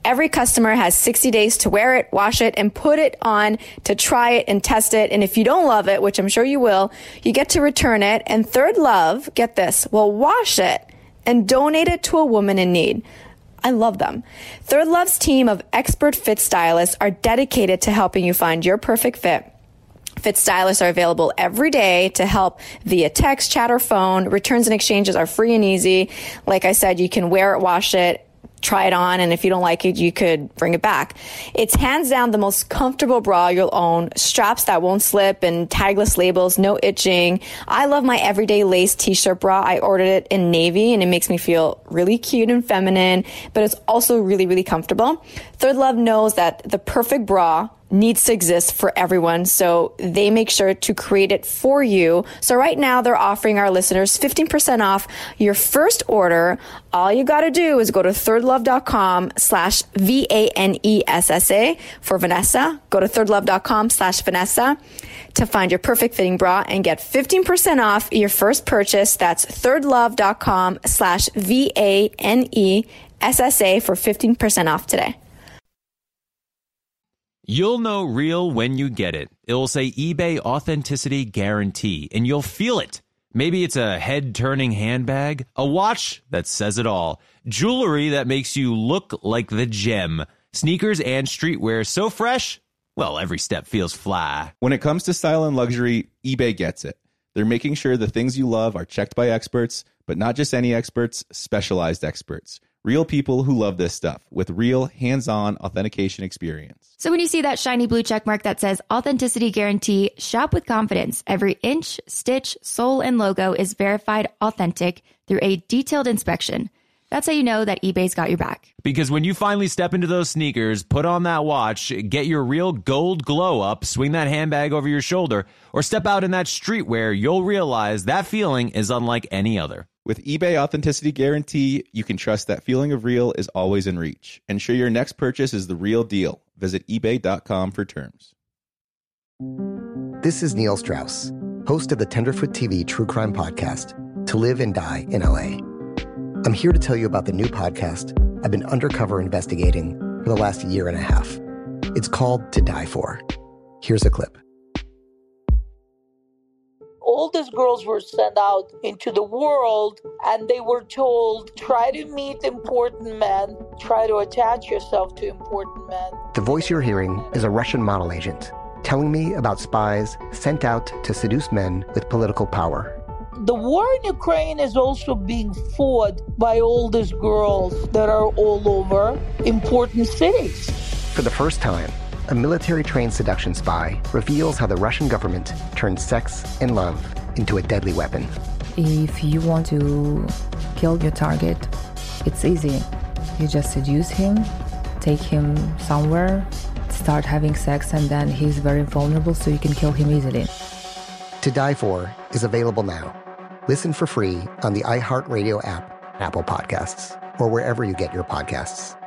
Every customer has 60 days to wear it, wash it, and put it on to try it and test it. And if you don't love it, which I'm sure you will, you get to return it. And Third Love, get this, will wash it and donate it to a woman in need. I love them. Third Love's team of expert fit stylists are dedicated to helping you find your perfect fit. Fit stylists are available every day to help via text, chat, or phone. Returns and exchanges are free and easy. Like I said, you can wear it, wash it, try it on, and if you don't like it, you could bring it back. It's hands down the most comfortable bra you'll own. Straps that won't slip and tagless labels, no itching. I love my everyday lace t-shirt bra. I ordered it in navy, and it makes me feel really cute and feminine, but it's also really, really comfortable. Third Love knows that the perfect bra needs to exist for everyone, so they make sure to create it for you. So right now they're offering our listeners 15% off your first order. All you got to do is go to thirdlove.com/VANESSA for Vanessa. Go to thirdlove.com/Vanessa to find your perfect fitting bra and get 15% off your first purchase. That's thirdlove.com/VANESSA for 15% off today. You'll know real when you get it. It'll say eBay Authenticity Guarantee, and you'll feel it. Maybe it's a head-turning handbag, a watch that says it all, jewelry that makes you look like the gem, sneakers and streetwear so fresh, well, every step feels fly. When it comes to style and luxury, eBay gets it. They're making sure the things you love are checked by experts, but not just any experts, specialized experts. Real people who love this stuff with real hands-on authentication experience. So when you see that shiny blue check mark that says Authenticity Guarantee, shop with confidence. Every inch, stitch, sole, and logo is verified authentic through a detailed inspection. That's how you know that eBay's got your back. Because when you finally step into those sneakers, put on that watch, get your real gold glow up, swing that handbag over your shoulder, or step out in that streetwear, you'll realize that feeling is unlike any other. With eBay Authenticity Guarantee, you can trust that feeling of real is always in reach. Ensure your next purchase is the real deal. Visit eBay.com for terms. This is Neil Strauss, host of the Tenderfoot TV True Crime Podcast, To Live and Die in LA. I'm here to tell you about the new podcast I've been undercover investigating for the last year and a half. It's called To Die For. Here's a clip. All these girls were sent out into the world and they were told, try to meet important men, try to attach yourself to important men. The voice you're hearing is a Russian model agent telling me about spies sent out to seduce men with political power. The war in Ukraine is also being fought by all these girls that are all over important cities. For the first time, a military-trained seduction spy reveals how the Russian government turned sex and love into a deadly weapon. If you want to kill your target, it's easy. You just seduce him, take him somewhere, start having sex, and then he's very vulnerable, so you can kill him easily. To Die For is available now. Listen for free on the iHeartRadio app, Apple Podcasts, or wherever you get your podcasts.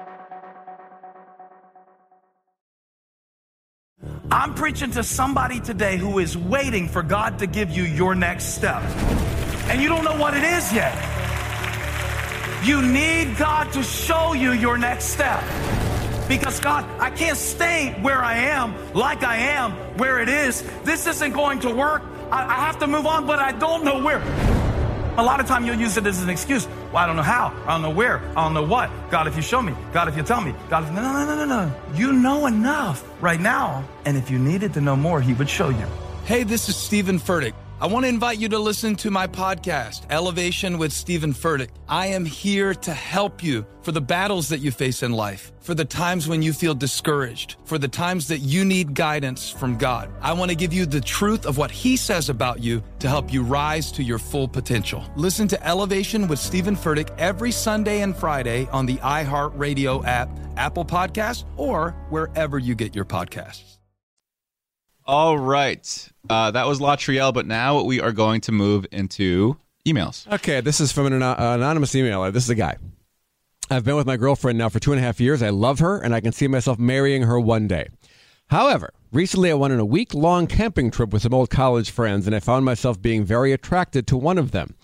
I'm preaching to somebody today who is waiting for God to give you your next step. And you don't know what it is yet. You need God to show you your next step. Because God, I can't stay where I am, like I am, where it is. This isn't going to work. I have to move on, but I don't know where. A lot of time you'll use it as an excuse. Well, I don't know how. I don't know where. I don't know what. God, if you show me. God, if you tell me. God, if... No. You know enough right now. And if you needed to know more, he would show you. Hey, this is Stephen Furtick. I want to invite you to listen to my podcast, Elevation with Stephen Furtick. I am here to help you for the battles that you face in life, for the times when you feel discouraged, for the times that you need guidance from God. I want to give you the truth of what he says about you to help you rise to your full potential. Listen to Elevation with Stephen Furtick every Sunday and Friday on the iHeartRadio app, Apple Podcasts, or wherever you get your podcasts. All right. That was Latrielle, but now we are going to move into emails. Okay, this is from an anonymous emailer. This is a guy. I've been with my girlfriend now for 2.5 years. I love her, and I can see myself marrying her one day. However, recently I went on a week-long camping trip with some old college friends, and I found myself being very attracted to one of them.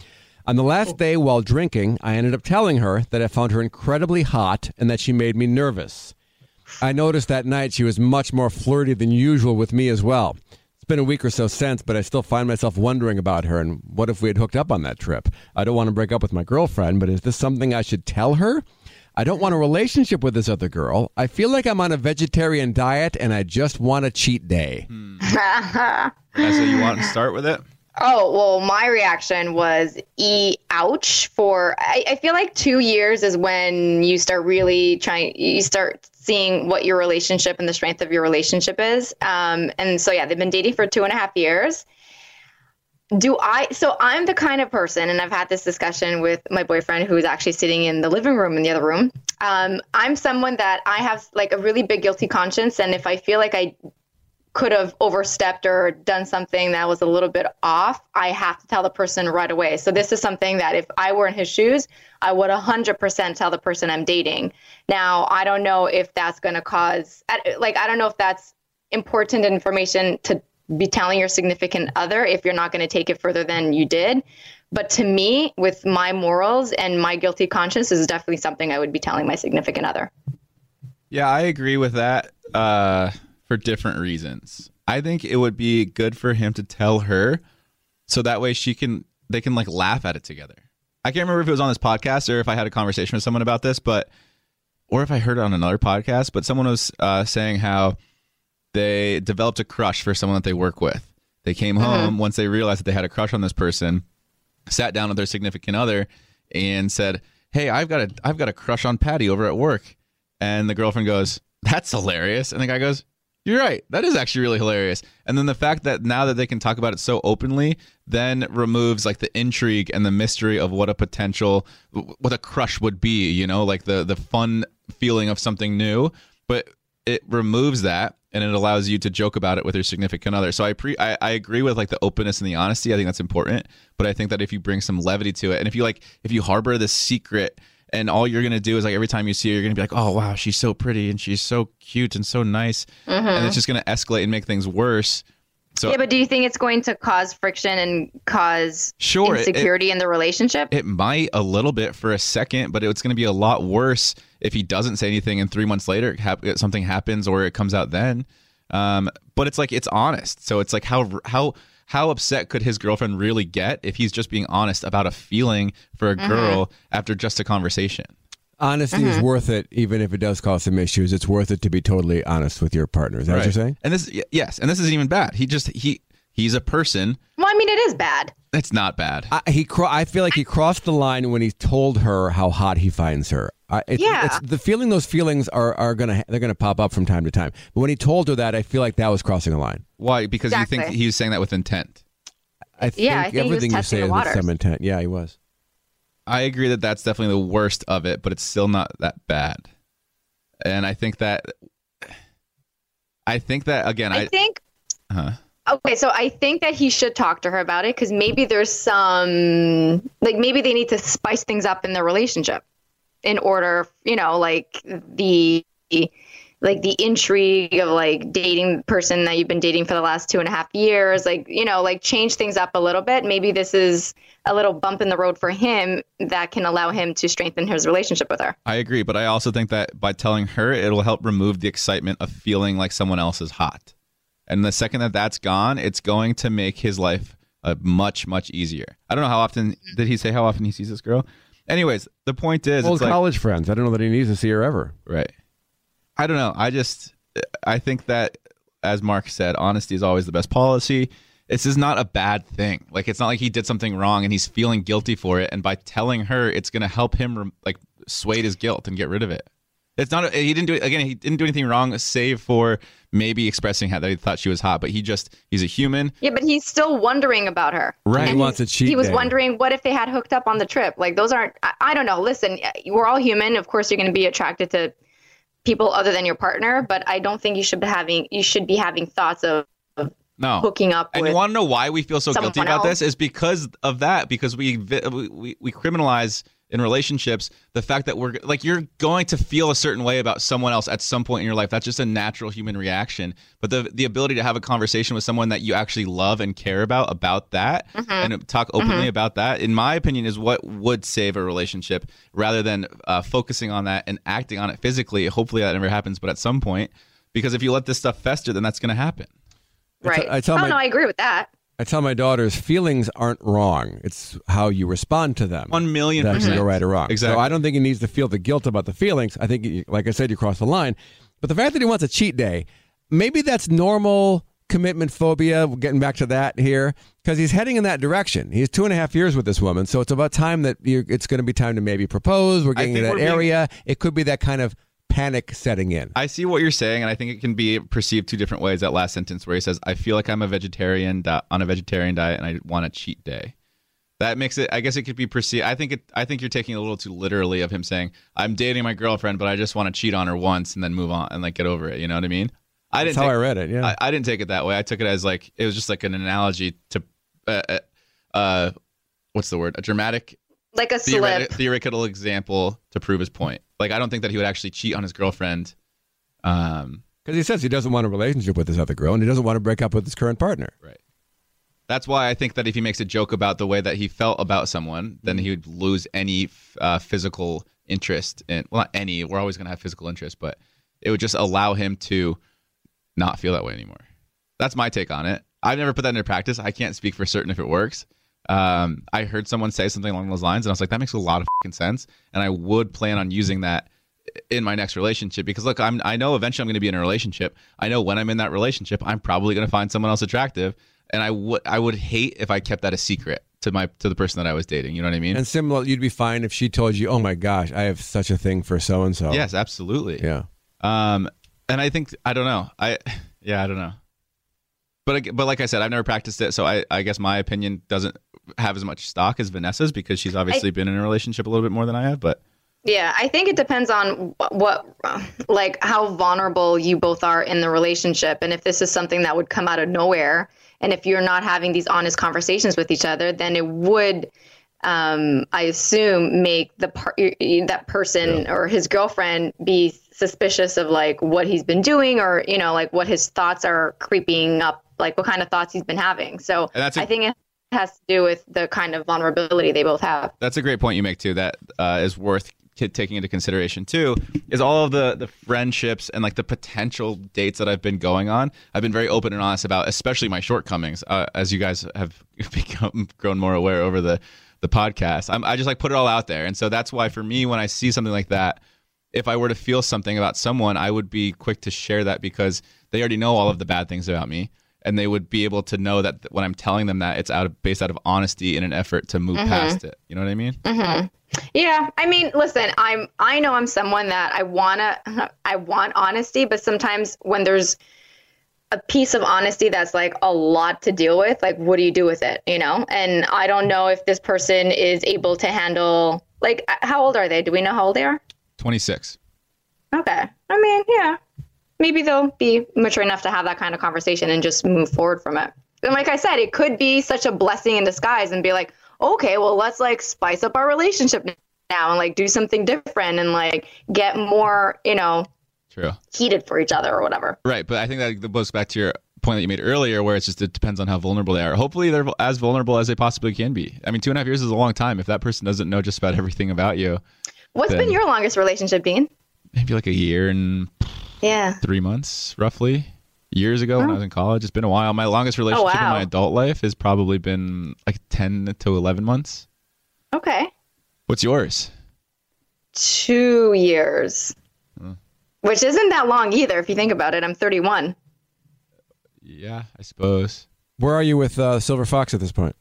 On the last day while drinking, I ended up telling her that I found her incredibly hot and that she made me nervous. I noticed that night she was much more flirty than usual with me as well. It's been a week or so since, but I still find myself wondering about her and what if we had hooked up on that trip. I don't want to break up with my girlfriend, but is this something I should tell her? I don't want a relationship with this other girl. I feel like I'm on a vegetarian diet and I just want a cheat day. So you want to start with it? Oh, well, my reaction was ouch. I feel like 2 years is when you start you start seeing what your relationship and the strength of your relationship is. And so, yeah, they've been dating for 2.5 years. So I'm the kind of person, and I've had this discussion with my boyfriend who is actually sitting in the living room in the other room. I'm someone that I have like a really big guilty conscience. And if I feel like I could have overstepped or done something that was a little bit off, I have to tell the person right away. So this is something that if I were in his shoes, I would 100% tell the person I'm dating. Now, I don't know if that's going to cause, I don't know if that's important information to be telling your significant other if you're not going to take it further than you did. But to me, with my morals and my guilty conscience, is definitely something I would be telling my significant other. Yeah, I agree with that for different reasons. I think it would be good for him to tell her so that way they can like laugh at it together. I can't remember if it was on this podcast or if I had a conversation with someone about this, or if I heard it on another podcast, but someone was saying how they developed a crush for someone that they work with. They came home once they realized that they had a crush on this person, sat down with their significant other and said, "Hey, I've got a crush on Patty over at work." And the girlfriend goes, "That's hilarious." And the guy goes, "You're right. That is actually really hilarious." And then the fact that now that they can talk about it so openly then removes like the intrigue and the mystery of what a crush would be, you know, like the fun feeling of something new. But it removes that and it allows you to joke about it with your significant other. So I agree with like the openness and the honesty. I think that's important. But I think that if you bring some levity to it, and if you harbor this secret and all you're going to do is like every time you see her, you're going to be like, "Oh, wow, she's so pretty and she's so cute and so nice." And it's just going to escalate and make things worse. So, yeah, but do you think it's going to cause friction and cause insecurity in the relationship? It might a little bit for a second, but it's going to be a lot worse if he doesn't say anything and 3 months later something happens or it comes out then. But it's like it's honest. So it's like how upset could his girlfriend really get if he's just being honest about a feeling for a girl after just a conversation? Honesty is worth it, even if it does cause some issues. It's worth it to be totally honest with your partner. Is that what you're saying? And this isn't even bad. He's a person. Well, I mean, it is bad. It's not bad. I feel like he crossed the line when he told her how hot he finds her. Those feelings are gonna pop up from time to time. But when he told her that, I feel like that was crossing a line. Why? Because you think he was saying that with intent. I think everything you say is with some intent. Yeah, he was. I agree that that's definitely the worst of it, but it's still not that bad. And I think that again, okay, so I think that he should talk to her about it because maybe there's some maybe they need to spice things up in their relationship in order, you know, like the intrigue of like dating the person that you've been dating for the last 2.5 years, like, you know, like change things up a little bit. Maybe this is a little bump in the road for him that can allow him to strengthen his relationship with her. I agree, but I also think that by telling her, it'll help remove the excitement of feeling like someone else is hot. And the second that that's gone, it's going to make his life much, much easier. I don't know how often, did he say how often he sees this girl? Anyways, the point is, it's college friends. I don't know that he needs to see her ever. Right. I don't know. I think that, as Mark said, honesty is always the best policy. This is not a bad thing. Like, it's not like he did something wrong and he's feeling guilty for it. And by telling her, it's going to help him sway his guilt and get rid of it. It's not. He didn't do anything wrong, save for maybe expressing that he thought she was hot. But he's a human. Yeah, but he's still wondering about her. Right. He wants a cheat He was day. wondering what if they had hooked up on the trip. Like, those aren't. I don't know. Listen, we're all human. Of course, you're going to be attracted to people other than your partner. But I don't think you should be having thoughts of hooking up. And with you want to know why we feel so guilty about else. this? Is because of that. Because we criminalize in relationships, the fact that we're like, you're going to feel a certain way about someone else at some point in your life. That's just a natural human reaction. But the ability to have a conversation with someone that you actually love and care about that, and talk openly about that, in my opinion, is what would save a relationship, rather than focusing on that and acting on it physically. Hopefully that never happens, but at some point, because if you let this stuff fester, then that's going to happen. Right. I agree with that. I tell my daughters, feelings aren't wrong. It's how you respond to them. 1,000,000%. That can go right or wrong. Exactly. So I don't think he needs to feel the guilt about the feelings. I think, like I said, you cross the line. But the fact that he wants a cheat day, maybe that's normal commitment phobia. We're getting back to that here, because he's heading in that direction. He's 2.5 years with this woman. So it's about time that it's going to be time to maybe propose. We're getting to that area. It could be that kind of panic setting in. I see what you're saying, and I think it can be perceived two different ways. That last sentence where he says, I feel like I'm a vegetarian on a vegetarian diet and I want a cheat day. That makes it, I guess it could be perceived. I think you're taking it a little too literally of him saying, I'm dating my girlfriend, but I just want to cheat on her once and then move on and like get over it. You know what I mean? That's how I read it. Yeah. I didn't take it that way. I took it as like, it was just like an analogy to, what's the word? A dramatic, like a slip. Theoretical example to prove his point. Like, I don't think that he would actually cheat on his girlfriend. Because he says he doesn't want a relationship with this other girl and he doesn't want to break up with his current partner. Right. That's why I think that if he makes a joke about the way that he felt about someone, then he would lose any physical interest in, well, not any, we're always going to have physical interest, but it would just allow him to not feel that way anymore. That's my take on it. I've never put that into practice. I can't speak for certain if it works. I heard someone say something along those lines, and I was like, that makes a lot of fucking sense. And I would plan on using that in my next relationship, because look, I know eventually I'm going to be in a relationship. I know when I'm in that relationship, I'm probably going to find someone else attractive, and I would hate if I kept that a secret to the person that I was dating. You know what I mean? And similar, you'd be fine if she told you, oh my gosh, I have such a thing for so and so. Yes, absolutely. Yeah. And I think, I don't know. I don't know. But like I said, I've never practiced it, so I guess my opinion doesn't have as much stock as Vanessa's, because she's obviously been in a relationship a little bit more than I have. But yeah, I think it depends on what like how vulnerable you both are in the relationship, and if this is something that would come out of nowhere, and if you're not having these honest conversations with each other, then it would, I assume, make that person or his girlfriend be suspicious of like what he's been doing, or like what his thoughts are creeping up, like what kind of thoughts he's been having. So I think it has to do with the kind of vulnerability they both have. That's a great point you make too. That is worth taking into consideration too, is all of the friendships and like the potential dates that I've been going on. I've been very open and honest about, especially my shortcomings, as you guys have grown more aware over the podcast. I just like put it all out there. And so that's why for me, when I see something like that, if I were to feel something about someone, I would be quick to share that, because they already know all of the bad things about me. And they would be able to know that when I'm telling them that, it's based out of honesty in an effort to move past it. You know what I mean? Mm-hmm. Yeah. I mean, listen, I know I'm someone that I want honesty, but sometimes when there's a piece of honesty that's like a lot to deal with, like, what do you do with it? And I don't know if this person is able to handle, like, how old are they? Do we know how old they are? 26. Okay. I mean, yeah. Maybe they'll be mature enough to have that kind of conversation and just move forward from it. And like I said, it could be such a blessing in disguise and be like, okay, well, let's like spice up our relationship now and like do something different and like get more, True. heated for each other or whatever. Right. But I think that goes back to your point that you made earlier, where it depends on how vulnerable they are. Hopefully they're as vulnerable as they possibly can be. I mean, 2.5 years is a long time. If that person doesn't know just about everything about you. What's been your longest relationship, Dean? Maybe like a year and 3 months, roughly. Years ago when I was in college. It's been a while. My longest relationship in my adult life has probably been like 10 to 11 months. Okay. What's yours? 2 years. Which isn't that long either, if you think about it. I'm 31. Yeah, I suppose. Where are you with Silver Fox at this point?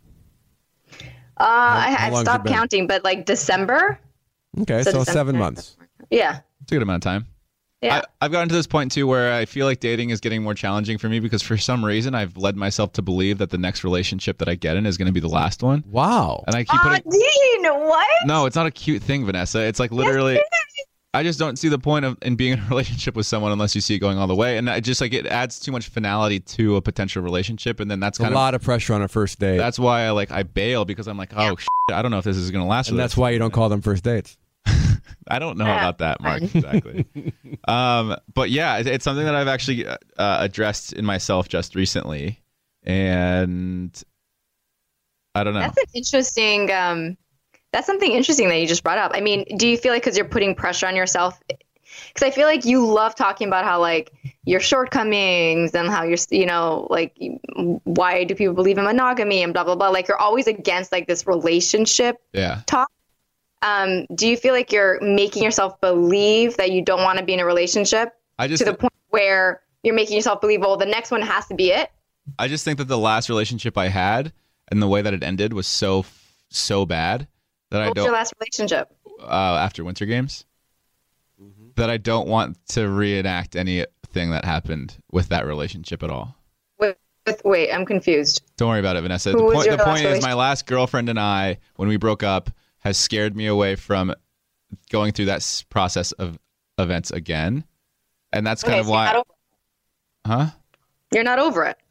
I stopped counting, but like December. Okay, so December, 7 months. Yeah. It's a good amount of time. Yeah. I've gotten to this point too where I feel like dating is getting more challenging for me, because for some reason I've led myself to believe that the next relationship that I get in is going to be the last one. Wow. And I keep Dean, what? No, it's not a cute thing, Vanessa. It's like literally. Yes, I just don't see the point in being in a relationship with someone unless you see it going all the way. And I just like it adds too much finality to a potential relationship. And then that's kind a lot of pressure on a first date. That's why I bail, because I'm like, oh, shit, I don't know if this is going to last. And that's why you don't call them first dates. I don't know about that, Mark. Exactly. But yeah, it's something that I've actually addressed in myself just recently. And I don't know. That's an interesting. That's something interesting that you just brought up. I mean, do you feel like because you're putting pressure on yourself? Because I feel like you love talking about how like your shortcomings and how you're, like why do people believe in monogamy and blah blah blah. Like you're always against like this relationship talk. Do you feel like you're making yourself believe that you don't want to be in a relationship to the point where you're making yourself believe, well, the next one has to be it? I just think that the last relationship I had and the way that it ended was so bad that I don't. What was your last relationship? After Winter Games. That I don't want to reenact anything that happened with that relationship at all. Wait, I'm confused. Don't worry about it, Vanessa. The point is my last girlfriend and I, when we broke up, has scared me away from going through that process of events again. And that's kind of why. You're not over it.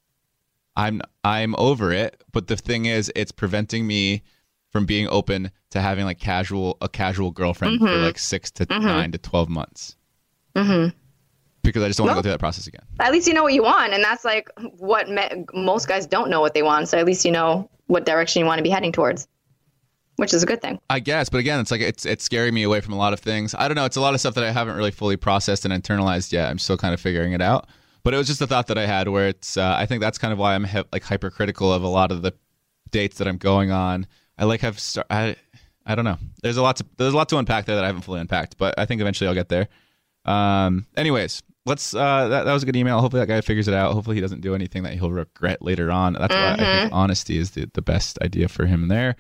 I'm over it, but the thing is, it's preventing me from being open to having like a casual girlfriend for like 6 to 9 to 12 months. Because I just don't want to go through that process again. At least you know what you want, and that's like what most guys don't know what they want. So at least you know what direction you want to be heading towards, which is a good thing. I guess, but again, it's like it's scaring me away from a lot of things. I don't know. It's a lot of stuff that I haven't really fully processed and internalized yet. I'm still kind of figuring it out. But it was just a thought that I had where it's. I think that's kind of why I'm hypercritical of a lot of the dates that I'm going on. I don't know. There's a lot to unpack there that I haven't fully unpacked, but I think eventually I'll get there. Anyways, let's. That was a good email. Hopefully that guy figures it out. Hopefully he doesn't do anything that he'll regret later on. That's why I think honesty is the best idea for him there.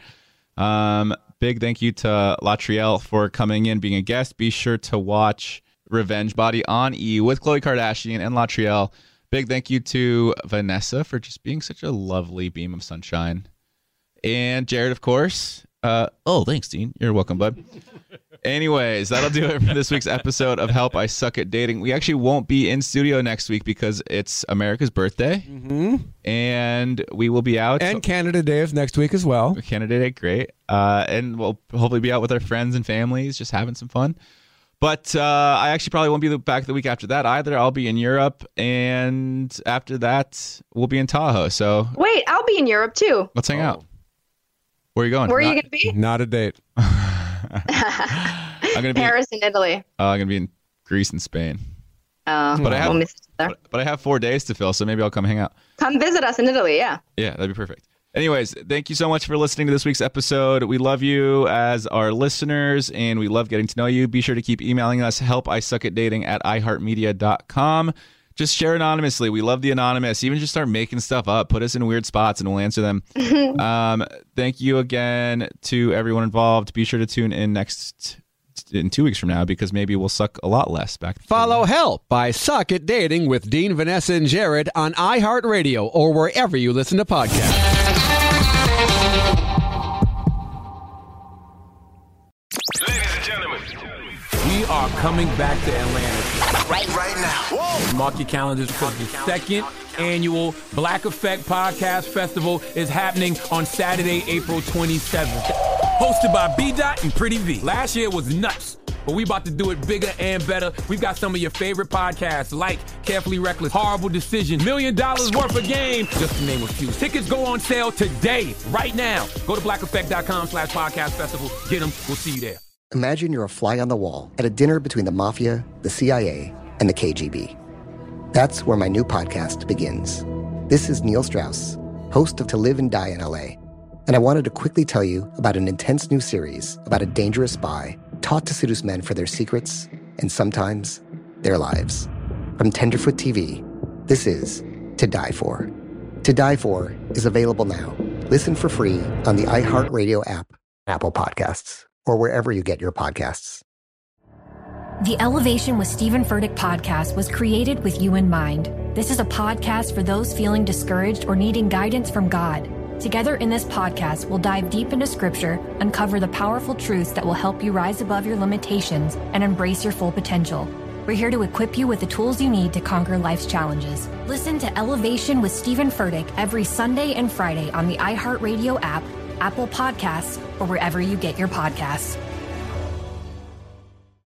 Big thank you to Latrielle for coming in, being a guest. Be sure to watch Revenge Body on E! With Khloe Kardashian and Latrielle. Big thank you to Vanessa for just being such a lovely beam of sunshine. And Jared, of course. Thanks, Dean. You're welcome, bud. Anyways, that'll do it for this week's episode of Help I Suck at Dating. We actually won't be in studio next week because it's America's birthday. And we will be out. And Canada Day is next week as well. Canada Day, great. And we'll hopefully be out with our friends and families, just having some fun. But I actually probably won't be back the week after that either. I'll be in Europe. And after that, we'll be in Tahoe. So wait, I'll be in Europe too. Let's hang out. Where are you going? Where are you going to be? Not a date. I'm going to be Paris and Italy. I'm going to be in Greece and Spain. But I have 4 days to fill, so maybe I'll come hang out. Come visit us in Italy, yeah. Yeah, that'd be perfect. Anyways, thank you so much for listening to this week's episode. We love you as our listeners, and we love getting to know you. Be sure to keep emailing us, helpisuckatdating@iheartmedia.com. Just share anonymously. We love the anonymous. Even just start making stuff up. Put us in weird spots and we'll answer them. Thank you again to everyone involved. Be sure to tune in in 2 weeks from now because maybe we'll suck a lot less back. Follow Help I Suck at Dating with Dean, Vanessa, and Jared on iHeartRadio or wherever you listen to podcasts. We are coming back to Atlanta. Right now. Whoa. Mark your calendars because the second annual Black Effect Podcast Festival is happening on Saturday, April 27th. Hosted by B-Dot and Pretty V. Last year was nuts, but we about to do it bigger and better. We've got some of your favorite podcasts like Carefully Reckless, Horrible Decision, $1 Million Worth of Game, just to name a few. Tickets go on sale today, right now. Go to blackeffect.com/podcast festival. Get them. We'll see you there. Imagine you're a fly on the wall at a dinner between the mafia, the CIA, and the KGB. That's where my new podcast begins. This is Neil Strauss, host of To Live and Die in LA. And I wanted to quickly tell you about an intense new series about a dangerous spy taught to seduce men for their secrets and sometimes their lives. From Tenderfoot TV, this is To Die For. To Die For is available now. Listen for free on the iHeartRadio app, Apple Podcasts, or wherever you get your podcasts. The Elevation with Stephen Furtick podcast was created with you in mind. This is a podcast for those feeling discouraged or needing guidance from God. Together in this podcast, we'll dive deep into Scripture, uncover the powerful truths that will help you rise above your limitations and embrace your full potential. We're here to equip you with the tools you need to conquer life's challenges. Listen to Elevation with Stephen Furtick every Sunday and Friday on the iHeartRadio app, Apple Podcasts, or wherever you get your podcasts.